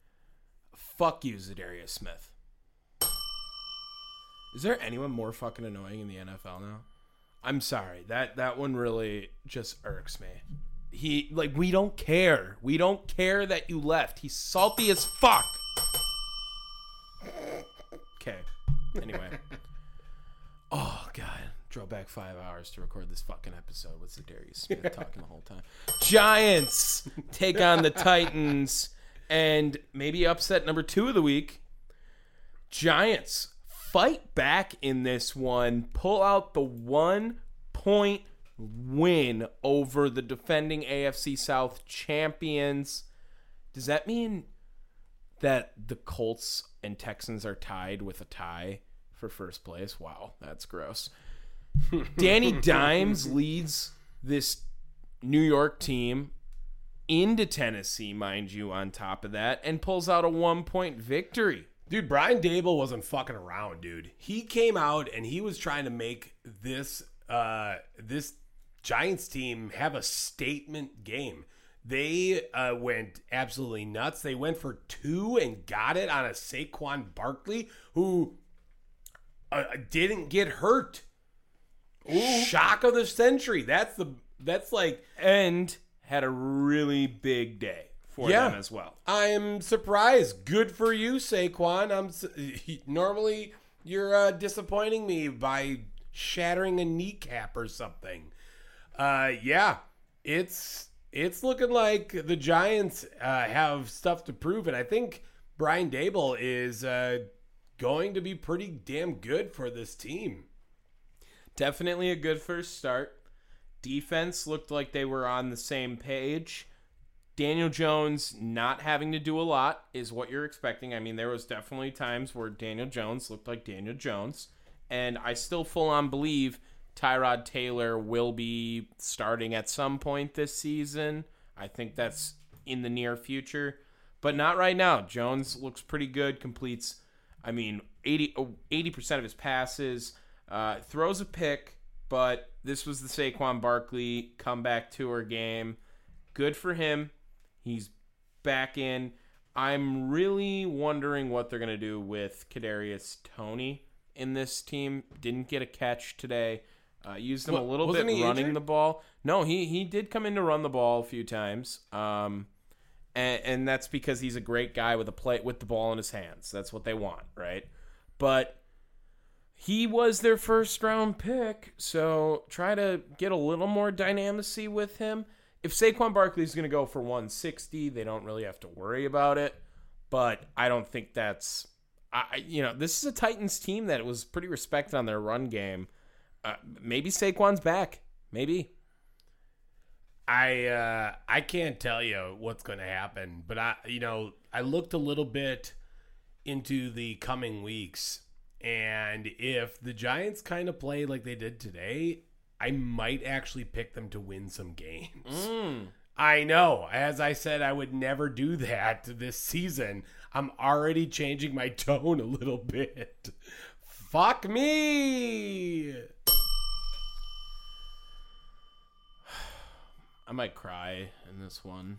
Fuck you, Zadarius Smith. Is there anyone more fucking annoying in the N F L now? I'm sorry. That that one really just irks me. He like we don't care. We don't care that you left. He's salty as fuck. Okay. Anyway. Oh god. Drove back five hours to record this fucking episode with Zadarius Smith talking the whole time. Giants take on the Titans and maybe upset number two of the week. Giants fight back in this one, pull out the one point win over the defending A F C South champions. Does that mean that the Colts and Texans are tied with a tie for first place? Wow, that's gross. Danny Dimes leads this New York team into Tennessee, mind you, on top of that, and pulls out a one-point victory. Dude, Brian Dable wasn't fucking around, dude. He came out and he was trying to make this uh, this Giants team have a statement game. They uh, went absolutely nuts. They went for two and got it on a Saquon Barkley who uh, didn't get hurt. Ooh. Shock of the century. That's the that's like and had a really big day for yeah, them as well. I'm surprised. Good for you, Saquon. I'm normally you're uh, disappointing me by shattering a kneecap or something. Uh, yeah, it's it's looking like the Giants uh, have stuff to prove, and I think Brian Dable is uh, going to be pretty damn good for this team. Definitely a good first start. Defense looked like they were on the same page. Daniel Jones not having to do a lot is what you're expecting. I mean, there was definitely times where Daniel Jones looked like Daniel Jones. And I still full on believe Tyrod Taylor will be starting at some point this season. I think that's in the near future. But not right now. Jones looks pretty good. Completes, I mean, eighty, eighty percent of his passes. Uh, throws a pick. But this was the Saquon Barkley comeback tour game. Good for him. He's back in. I'm really wondering what they're going to do with Kadarius Toney in this team. Didn't get a catch today. Uh, used him What, a little bit running injured? the ball. No, he he did come in to run the ball a few times. Um, and, and that's because he's a great guy with a play with the ball in his hands. That's what they want, right? But he was their first round pick, so try to get a little more dynamicy with him. If Saquon Barkley is going to go for one sixty, they don't really have to worry about it. But I don't think that's, I you know, this is a Titans team that was pretty respected on their run game. Uh, maybe Saquon's back. Maybe. I uh, I can't tell you what's going to happen, but I you know I looked a little bit into the coming weeks, and if the Giants kind of play like they did today, I might actually pick them to win some games. Mm. I know. As I said, I would never do that this season. I'm already changing my tone a little bit. Fuck me. I might cry in this one.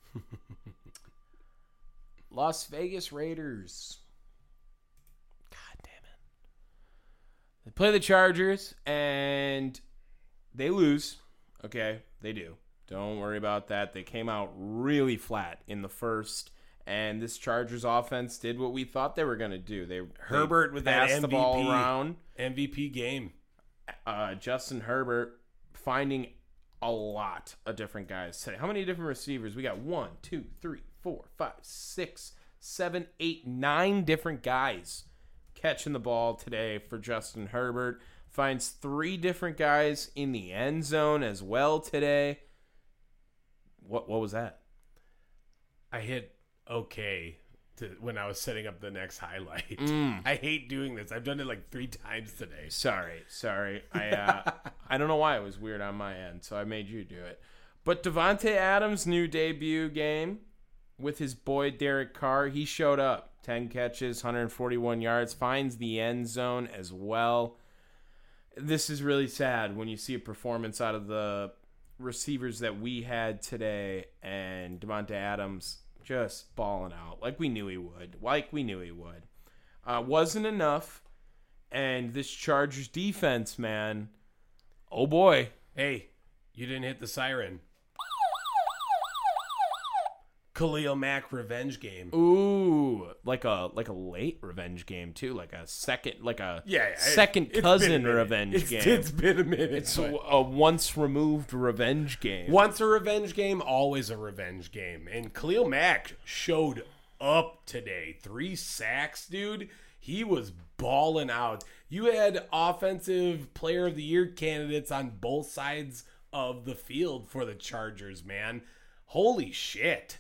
Las Vegas Raiders. God damn it. They play the Chargers, and they lose. Okay, they do. Don't worry about that. They came out really flat in the first, and this Chargers offense did what we thought they were going to do. They Herbert they with that passed M V P, the ball around. M V P game. Uh, Justin Herbert finding a lot of different guys today. How many different receivers? We got one, two, three, four, five, six, seven, eight, nine different guys catching the ball today for Justin Herbert. Finds three different guys in the end zone as well today. What what was that? I hit okay to, when I was setting up the next highlight. Mm. I hate doing this. I've done it like three times today. Sorry, sorry. I uh, I don't know why it was weird on my end, so I made you do it. But Devontae Adams' new debut game with his boy Derek Carr, he showed up. ten catches, one hundred forty-one yards, finds the end zone as well. This is really sad when you see a performance out of the receivers that we had today and Devontae Adams just balling out like we knew he would. Like we knew he would. Uh, wasn't enough. And this Chargers defense, man, oh boy. Hey, you didn't hit the siren. Khalil Mack revenge game. Ooh, like a like a late revenge game too, like a second, like a Yeah, yeah, second it's cousin been a minute. revenge It's- game. It's been a minute. It's but- a, a once removed revenge game. Once a revenge game, always a revenge game. And Khalil Mack showed up today. Three sacks, dude. He was balling out. You had offensive player of the year candidates on both sides of the field for the Chargers, man. Holy shit.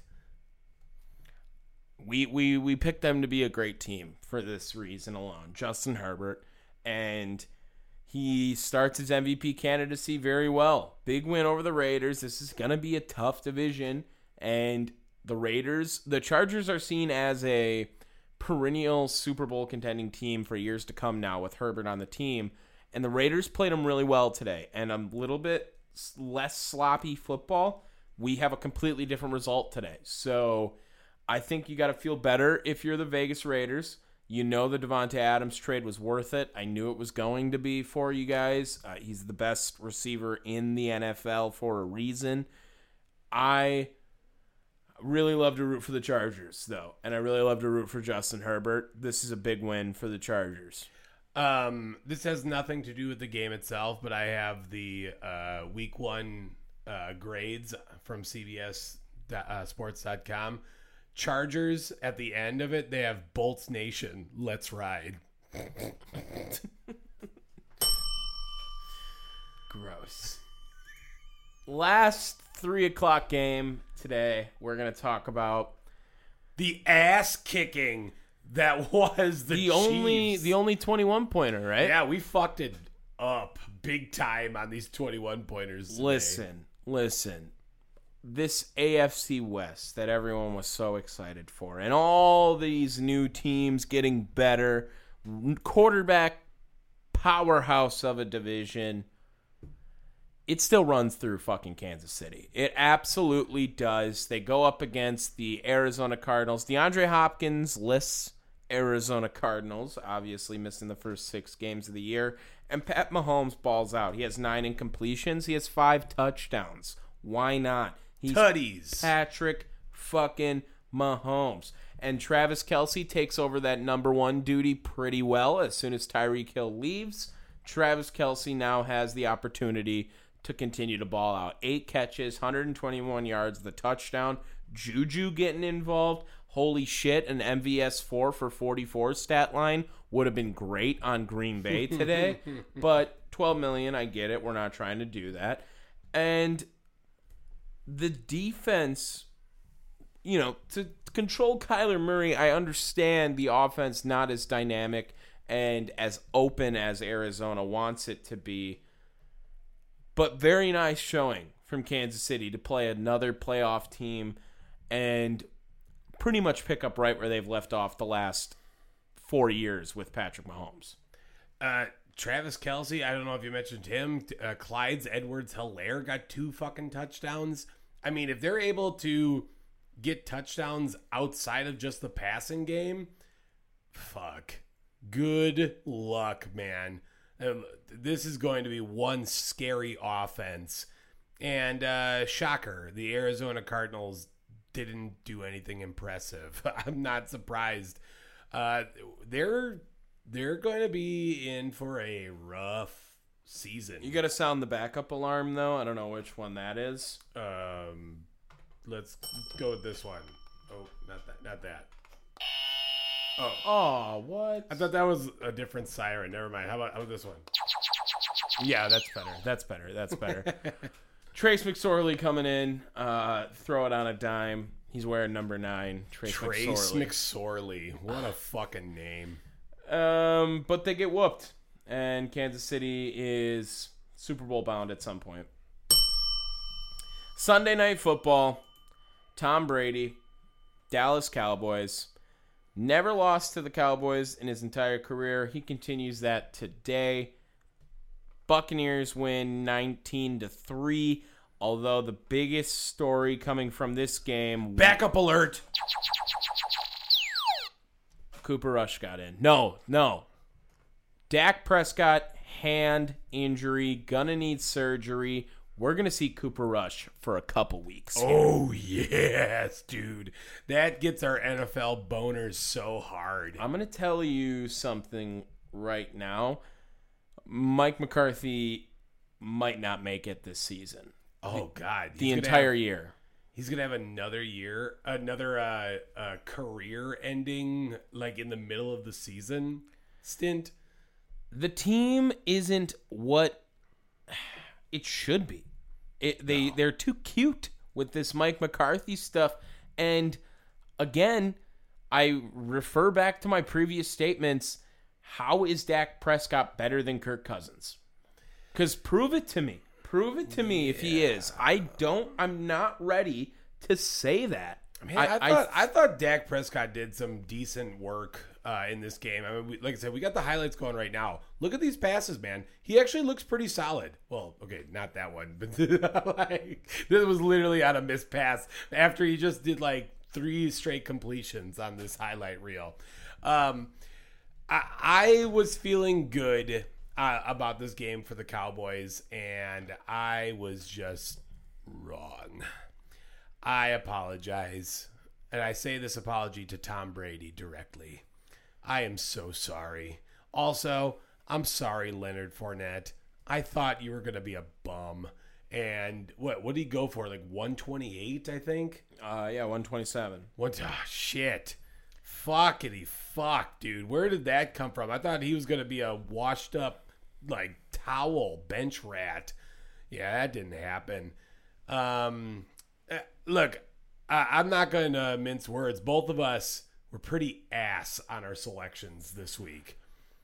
We we we picked them to be a great team for this reason alone. Justin Herbert, and he starts his M V P candidacy very well. Big win over the Raiders. This is going to be a tough division, and the Raiders, the Chargers are seen as a perennial Super Bowl contending team for years to come now with Herbert on the team, and the Raiders played them really well today, and a little bit less sloppy football. We have a completely different result today. So I think you got to feel better if you're the Vegas Raiders. You know the Devontae Adams trade was worth it. I knew it was going to be for you guys. Uh, he's the best receiver in the N F L for a reason. I really love to root for the Chargers, though, and I really love to root for Justin Herbert. This is a big win for the Chargers. Um, this has nothing to do with the game itself, but I have the uh, week one uh, grades from C B S uh, sports dot com. Chargers at the end of it, they have Bolts Nation. Let's ride. Gross. Last three o'clock game today, we're going to talk about The ass kicking that was the, the Chiefs. only the only twenty-one pointer, right? Yeah, we fucked it up big time on these twenty-one pointers today. Listen, listen. This A F C West that everyone was so excited for, and all these new teams getting better, quarterback powerhouse of a division, it still runs through fucking Kansas City. It absolutely does. They go up against the Arizona Cardinals. DeAndre Hopkins lists Arizona Cardinals, obviously missing the first six games of the year. And Pat Mahomes balls out. He has nine incompletions. He has five touchdowns. Why not? He's Tutties. Patrick fucking Mahomes. And Travis Kelce takes over that number one duty pretty well. As soon as Tyreek Hill leaves, Travis Kelce now has the opportunity to continue to ball out. Eight catches, one hundred twenty-one yards, the touchdown. Juju getting involved. Holy shit, an M V S four for forty-four stat line would have been great on Green Bay today. But twelve million dollars, I get it. We're not trying to do that. And the defense, you know, to control Kyler Murray, I understand the offense not as dynamic and as open as Arizona wants it to be. But very nice showing from Kansas City to play another playoff team and pretty much pick up right where they've left off the last four years with Patrick Mahomes. Uh, Travis Kelce, I don't know if you mentioned him. Uh, Clyde's Edwards-Helaire got two fucking touchdowns. I mean, if they're able to get touchdowns outside of just the passing game, fuck. Good luck, man. Uh, this is going to be one scary offense. And uh, shocker, the Arizona Cardinals didn't do anything impressive. I'm not surprised. Uh, they're they're going to be in for a rough season. You got to sound the backup alarm, though. I don't know which one that is. Um, let's go with this one. Oh, not that. Not that. Oh, Oh, what? I thought that was a different siren. Never mind. How about, how about this one? Yeah, that's better. That's better. That's better. Trace McSorley coming in, uh, throw it on a dime. He's wearing number nine. Trace, Trace McSorley. McSorley. What a fucking name. Um, but they get whooped, and Kansas City is Super Bowl bound at some point. Sunday Night Football. Tom Brady, Dallas Cowboys. Never lost to the Cowboys in his entire career. He continues that today. Buccaneers win nineteen to three. Although the biggest story coming from this game, Backup alert. Cooper Rush got in. No, no. Dak Prescott, hand injury, gonna need surgery. We're going to see Cooper Rush for a couple weeks. Here. Oh, yes, dude. That gets our N F L boners so hard. I'm going to tell you something right now. Mike McCarthy might not make it this season. Oh, God. The He's entire have, year. He's going to have another year, another uh, uh, career ending, like in the middle of the season stint. The team isn't what it should be. It, they, no. They're too cute with this Mike McCarthy stuff. And again, I refer back to my previous statements. How is Dak Prescott better than Kirk Cousins? Because prove it to me. Prove it to me yeah. if he is. I don't, I'm not ready to say that. I mean, I, I thought I, I thought Dak Prescott did some decent work uh, in this game. I mean, we, like I said, we got the highlights going right now. Look at these passes, man. He actually looks pretty solid. Well, okay, not that one, but like, this was literally on a missed pass after he just did like three straight completions on this highlight reel. Um, I, I was feeling good uh, about this game for the Cowboys, and I was just wrong. I apologize, and I say this apology to Tom Brady directly. I am so sorry. Also, I'm sorry, Leonard Fournette. I thought you were going to be a bum, And what what did he go for? Like one twenty-eight, I think? Uh, yeah, one twenty-seven. What? Oh, shit. Fuckity fuck, dude. Where did that come from? I thought he was going to be a washed up, like, towel bench rat. Yeah, that didn't happen. Um, uh, look, I, I'm not going to mince words. Both of us were pretty ass on our selections this week.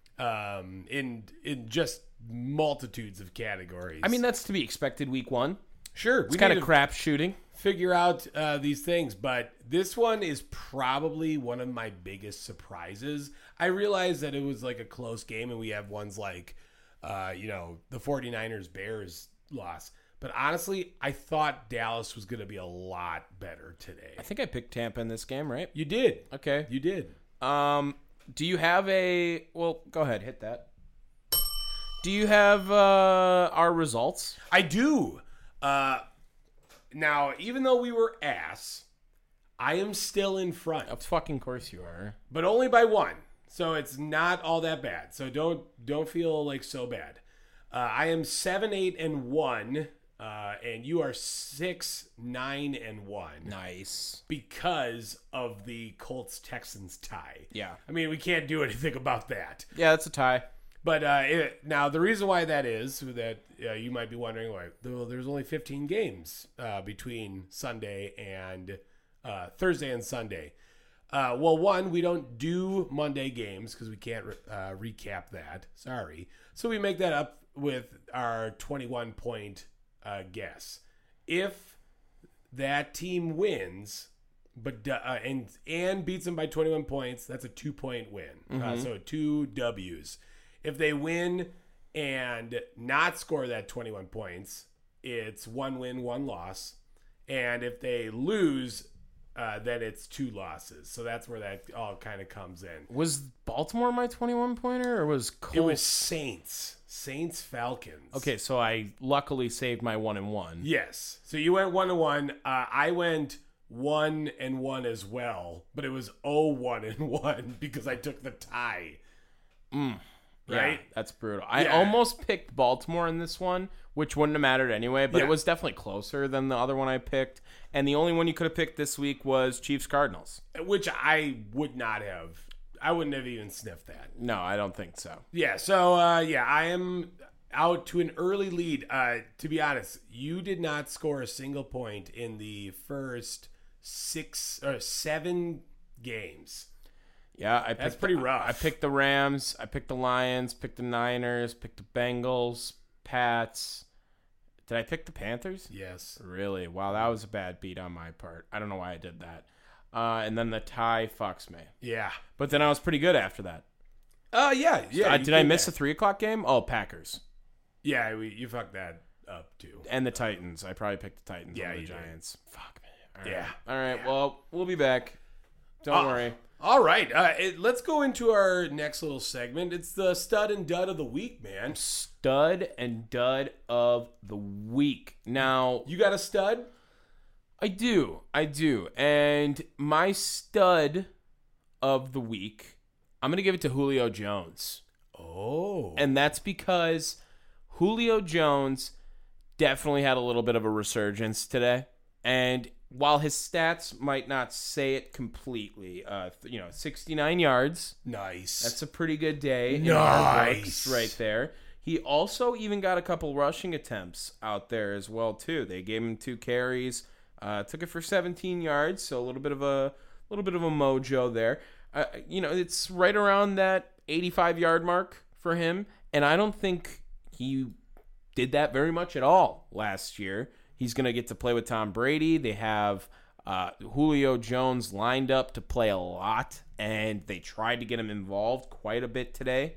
Um, in in just multitudes of categories. I mean, that's to be expected week one. Sure. It's kind of crap shooting. Figure out uh, these things, but this one is probably one of my biggest surprises. I realized that it was like a close game, and we have ones like, uh, you know, the 49ers Bears loss. But honestly, I thought Dallas was going to be a lot better today. I think I picked Tampa in this game, right? You did. Okay. You did. Um, do you have a... Well, go ahead. Hit that. Do you have uh, our results? I do. Uh, now, even though we were ass, I am still in front. Of fucking course you are. But only by one. So it's not all that bad. So don't don't feel like so bad. Uh, I am seven, eight, and one, uh, and you are six, nine, and one. Nice. Because of the Colts Texans tie. Yeah. I mean, we can't do anything about that. Yeah, that's a tie. But uh, it, now the reason why that is that uh, you might be wondering, why well, there's only fifteen games uh, between Sunday and uh, Thursday and Sunday. Uh, well, one, we don't do Monday games because we can't uh, recap that. Sorry. So we make that up with our twenty-one point uh, guess. If that team wins, but uh, and and beats them by twenty-one points, that's a two point win. Mm-hmm. Uh, so two W's. If they win and not score that twenty-one points, it's one win, one loss. And if they lose, uh, then it's two losses. So that's where that all kind of comes in. Was Baltimore my twenty-one pointer or was Colts? It was Saints. Saints Falcons. Okay, so I luckily saved my one and one. Yes. So you went one and one. Uh, I went one and one as well, but it was oh one and one because I took the tie. Mm. Right? Yeah, that's brutal. I Yeah. almost picked Baltimore in this one, which wouldn't have mattered anyway, but Yeah. it was definitely closer than the other one I picked. And the only one you could have picked this week was Chiefs Cardinals. Which I would not have. I wouldn't have even sniffed that. No, I don't think so. Yeah, so, uh, yeah, I am out to an early lead. Uh, to be honest, you did not score a single point in the first six or seven games. Yeah, I picked That's pretty the, rough. I picked the Rams, I picked the Lions, picked the Niners, picked the Bengals, Pats. Did I pick the Panthers? Yes. Really? Wow, that was a bad beat on my part. I don't know why I did that. Uh, and then the tie fucks me. Yeah. But then I was pretty good after that. Uh, yeah, yeah. Uh, you did I did miss that. the three o'clock game? Oh, Packers. Yeah, we, you fucked that up, too. And the Titans. I probably picked the Titans Yeah, over the you did. Giants. Fuck, man. All right. Yeah. All right, well, we'll be back. Don't Uh, worry. All right. Uh, it, let's go into our next little segment. It's the stud and dud of the week, man. Stud and dud of the week. Now, You got a stud? I do. I do. And my stud of the week, I'm going to give it to Julio Jones. Oh. And that's because Julio Jones definitely had a little bit of a resurgence today. And while his stats might not say it completely, uh, you know, sixty-nine yards. Nice. That's a pretty good day. in our Nice. books right there. He also even got a couple rushing attempts out there as well, too. They gave him two carries. Uh, took it for seventeen yards, so a little bit of a little bit of a mojo there. Uh, you know, it's right around that eighty-five yard mark for him, and I don't think he did that very much at all last year. He's going to get to play with Tom Brady. They have uh, Julio Jones lined up to play a lot, and they tried to get him involved quite a bit today.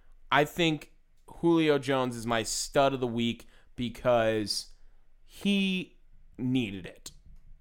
I think Julio Jones is my stud of the week because he needed it.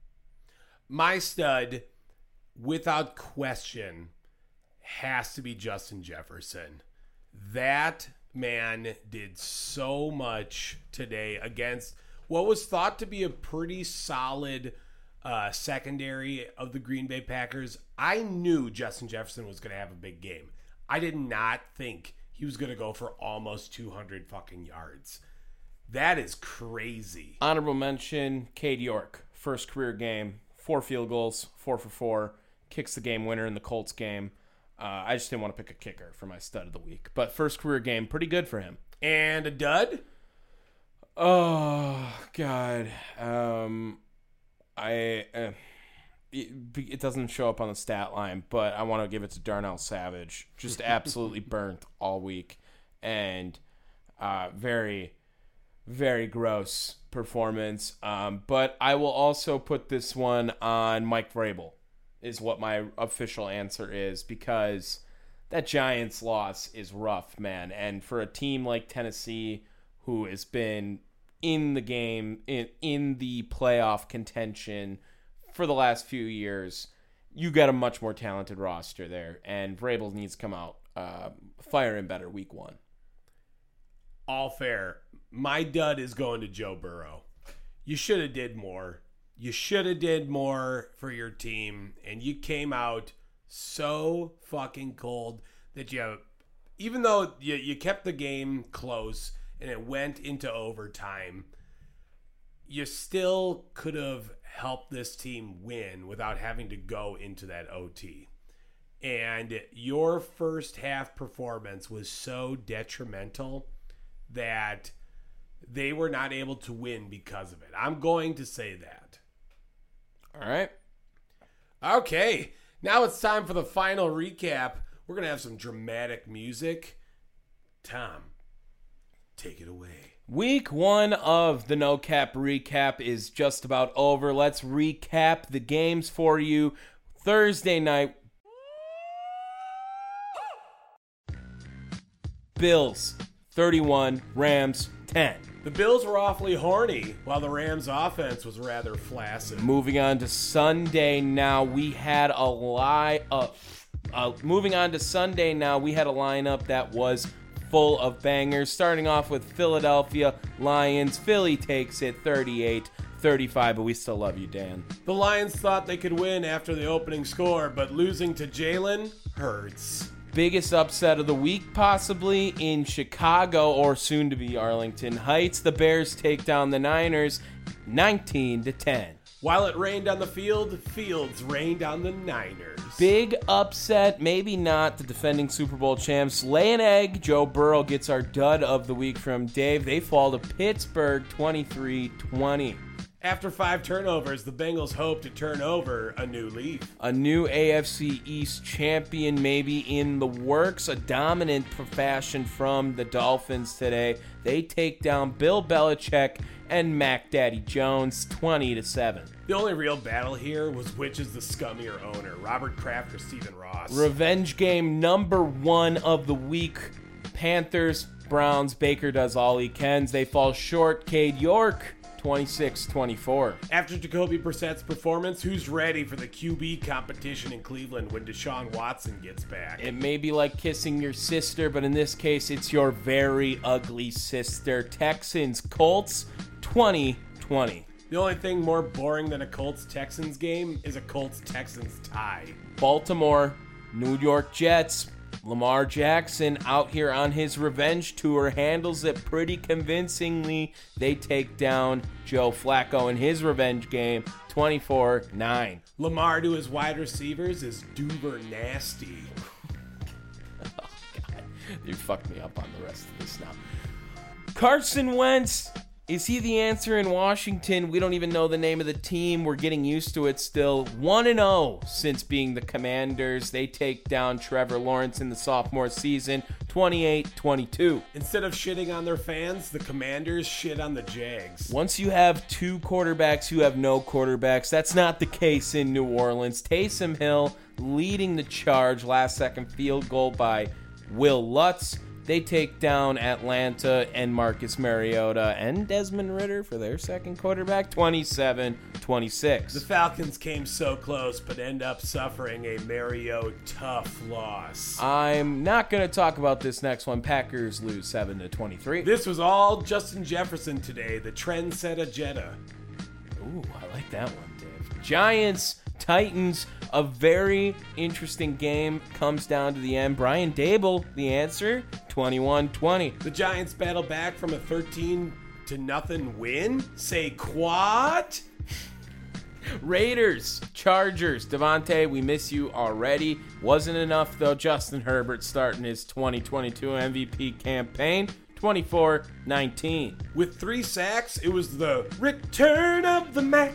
My stud, without question, has to be Justin Jefferson. That man did so much today against what was thought to be a pretty solid uh, secondary of the Green Bay Packers. I knew Justin Jefferson was going to have a big game. I did not think he was going to go for almost two hundred fucking yards. That is crazy. Honorable mention, Cade York. First career game, four field goals, four for four. Kicks the game winner in the Colts game. Uh, I just didn't want to pick a kicker for my stud of the week. But first career game, pretty good for him. And a dud? Oh, God. Um, I uh, it, it doesn't show up on the stat line, but I want to give it to Darnell Savage. Just absolutely burnt all week. And uh, very, very gross performance. Um, but I will also put this one on Mike Vrabel, is what my official answer is, because that Giants loss is rough, man. And for a team like Tennessee, who has been in the game, in, in the playoff contention for the last few years, you got a much more talented roster there. And Vrabel needs to come out uh, firing better week one. All fair. My dud is going to Joe Burrow. You should have did more. You should have did more for your team, and you came out so fucking cold that you, even though you, you kept the game close and it went into overtime, you still could have helped this team win without having to go into that O T. And your first half performance was so detrimental that they were not able to win because of it. I'm going to say that. All right. Okay. Now it's time for the final recap. We're going to have some dramatic music. Tom, take it away. Week one of the No Cap Recap is just about over. Let's recap the games for you. Thursday night, Bills thirty-one, Rams ten. The Bills were awfully horny, while the Rams' offense was rather flaccid. Moving on to Sunday now, we had a lie. Uh, uh, moving on to Sunday now, we had a lineup that was full of bangers. Starting off with Philadelphia Lions. Philly takes it thirty-eight thirty-five, but we still love you, Dan. The Lions thought they could win after the opening score, but losing to Jalen hurts. Biggest upset of the week, possibly, in Chicago, or soon to be Arlington Heights. The Bears take down the Niners nineteen to ten. While it rained on the field, Fields rained on the Niners. Big upset, maybe not. The defending Super Bowl champs lay an egg. Joe Burrow gets our dud of the week from Dave. They fall to Pittsburgh twenty-three twenty. After five turnovers, the Bengals hope to turn over a new leaf. A new A F C East champion maybe in the works. A dominant fashion from the Dolphins today. They take down Bill Belichick and Mac Daddy Jones twenty to seven. The only real battle here was which is the scummier owner, Robert Kraft or Stephen Ross. Revenge game number one of the week. Panthers, Browns. Baker does all he can. They fall short. Cade York twenty-six twenty-four. After Jacoby Brissett's performance, who's ready for the Q B competition in Cleveland when Deshaun Watson gets back? It may be like kissing your sister, but in this case, it's your very ugly sister. Texans, Colts, twenty twenty. The only thing more boring than a Colts-Texans game is a Colts-Texans tie. Baltimore, New York Jets. Lamar Jackson out here on his revenge tour handles it pretty convincingly. They take down Joe Flacco in his revenge game, twenty-four nine. Lamar to his wide receivers is Duber nasty. Oh, God. You fucked me up on the rest of this now. Carson Wentz. Is he the answer in Washington? We don't even know the name of the team. We're getting used to it still. one and oh since being the Commanders. They take down Trevor Lawrence in the sophomore season, twenty-eight twenty-two. Instead of shitting on their fans, the Commanders shit on the Jags. Once you have two quarterbacks, you have no quarterbacks. That's not the case in New Orleans. Taysom Hill leading the charge. Last second field goal by Will Lutz. They take down Atlanta and Marcus Mariota and Desmond Ridder for their second quarterback, twenty-seven twenty-six. The Falcons came so close, but end up suffering a Mario tough loss. I'm not going to talk about this next one. Packers lose seven to twenty-three. This was all Justin Jefferson today, the trendsetter Jetta. Ooh, I like that one, Dave. Giants, Titans, a very interesting game comes down to the end. Brian Dable, the answer, twenty-one twenty. The Giants battle back from a thirteen to nothing win? Say quat? Raiders, Chargers, Devontae, we miss you already. Wasn't enough, though. Justin Herbert starting his twenty twenty-two M V P campaign, twenty-four nineteen. With three sacks, it was the return of the Mac.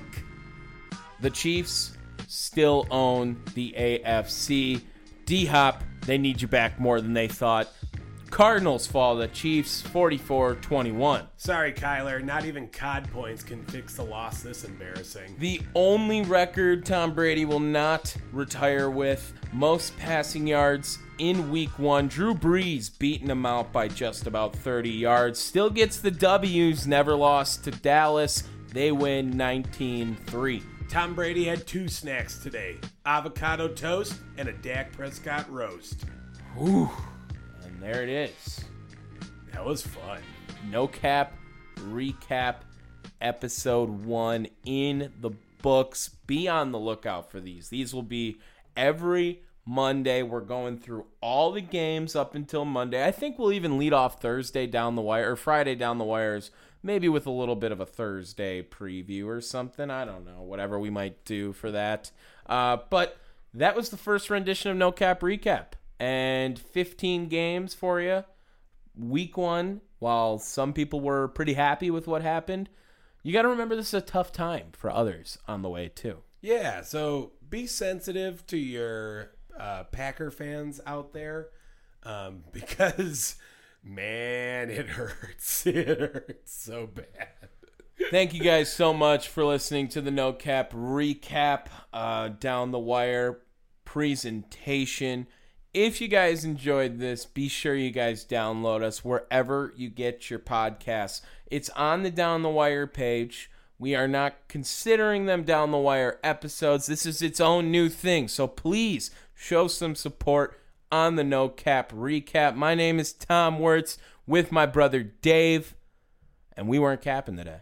The Chiefs still own the A F C. D-Hop, they need you back more than they thought. Cardinals fall the Chiefs forty-four twenty-one. Sorry, Kyler. Not even C O D points can fix the loss this embarrassing. The only record Tom Brady will not retire with, most passing yards in week one. Drew Brees beating him out by just about thirty yards. Still gets the W's, never lost to Dallas. They win nineteen three. Tom Brady had two snacks today. Avocado toast and a Dak Prescott roast. Ooh. And there it is. That was fun. No Cap Recap episode one in the books. Be on the lookout for these. These will be every Monday. We're going through all the games up until Monday. I think we'll even lead off Thursday down the wire, or Friday down the wires, maybe with a little bit of a Thursday preview or something. I don't know. Whatever we might do for that. Uh, but that was the first rendition of No Cap Recap. And fifteen games for you. Week one, while some people were pretty happy with what happened, you got to remember this is a tough time for others on the way too. Yeah, so be sensitive to your uh, Packer fans out there um, because, man, it hurts. It hurts so bad. Thank you guys so much for listening to the No Cap Recap uh, Down the Wire presentation. If you guys enjoyed this, be sure you guys download us wherever you get your podcasts. It's on the Down the Wire page. We are not considering them Down the Wire episodes. This is its own new thing. So please show some support on the No Cap Recap. My name is Tom Wirtz with my brother Dave, and we weren't capping today.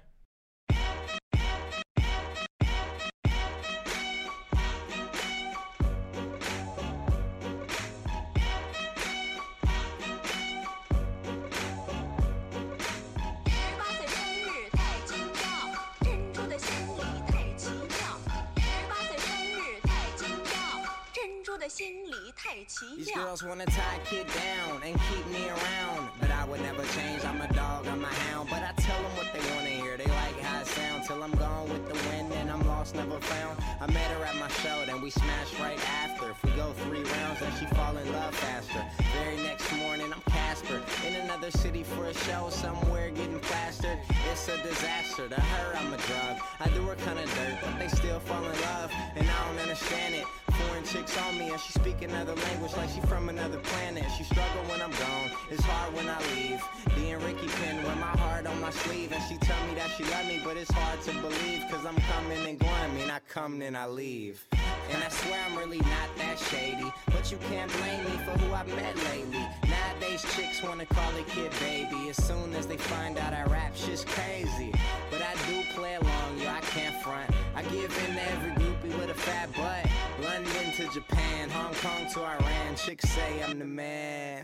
These girls wanna tie a kid down and keep me around, but I would never change. I'm a dog, I'm a hound, but I tell them what they wanna hear. They like how it sounds till I'm gone with the wind and I'm lost, never found. I met her at my show, then we smashed right after. If we go three rounds, then she fall in love faster. Very next morning, I'm Casper in another city for a show, somewhere getting plastered. It's a disaster. To her, I'm a drug. I do her kinda dirt, but they still fall in love, and I don't understand it. Foreign chicks on me and she speak another language like she from another planet. She struggle when I'm gone, it's hard when I leave. D and Ricky Penn wear my heart on my sleeve, and she tell me that she love me, but it's hard to believe, cause I'm coming and going. I mean, I come and I leave. And I swear I'm really not that shady, but you can't blame me for who I've met lately. Nowadays chicks wanna call a kid baby as soon as they find out I rap shit's crazy. But I do play along, yo, I can't front. I give in to every groupie with a fat butt. London to Japan, Hong Kong to Iran, chicks say I'm the man.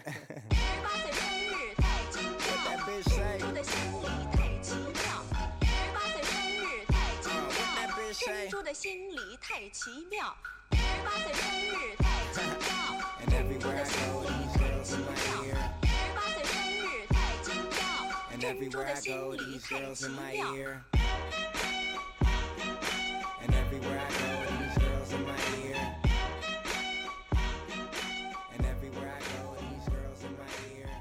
What that bitch say? Uh, what that bitch say? And everywhere I go, these girls in my ear. And everywhere I go, these girls in my ear. And everywhere I go, these girls in my ear. And everywhere I go, these girls in my ear.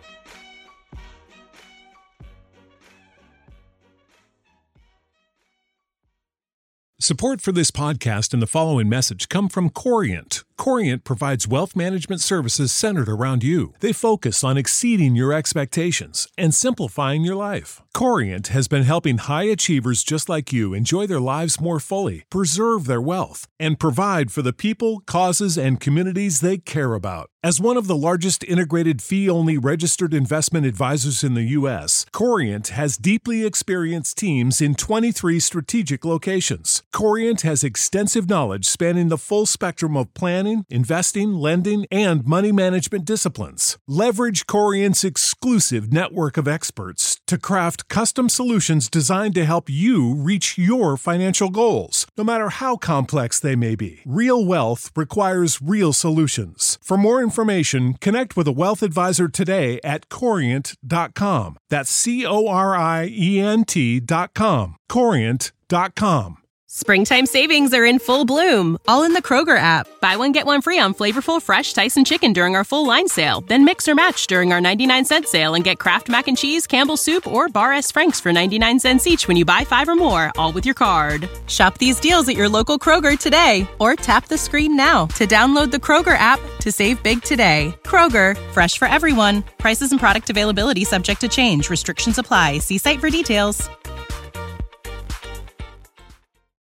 Support for this podcast and the following message come from Corient. Corient provides wealth management services centered around you. They focus on exceeding your expectations and simplifying your life. Corient has been helping high achievers just like you enjoy their lives more fully, preserve their wealth, and provide for the people, causes, and communities they care about. As one of the largest integrated fee-only registered investment advisors in the U S, Corient has deeply experienced teams in twenty-three strategic locations. Corient has extensive knowledge spanning the full spectrum of planning, investing, lending, and money management disciplines. Leverage Corient's exclusive network of experts to craft custom solutions designed to help you reach your financial goals, no matter how complex they may be. Real wealth requires real solutions. For more information, connect with a wealth advisor today at corient dot com. That's C O R I E N T dot com. corient dot com. Springtime savings are in full bloom, all in the Kroger app. Buy one, get one free on flavorful fresh Tyson chicken during our full line sale. Then mix or match during our ninety-nine cent sale and get Kraft Mac and Cheese, Campbell's Soup, or Bar S. Frank's for ninety-nine cents each when you buy five or more, all with your card. Shop these deals at your local Kroger today, or tap the screen now to download the Kroger app to save big today. Kroger, fresh for everyone. Prices and product availability subject to change. Restrictions apply. See site for details.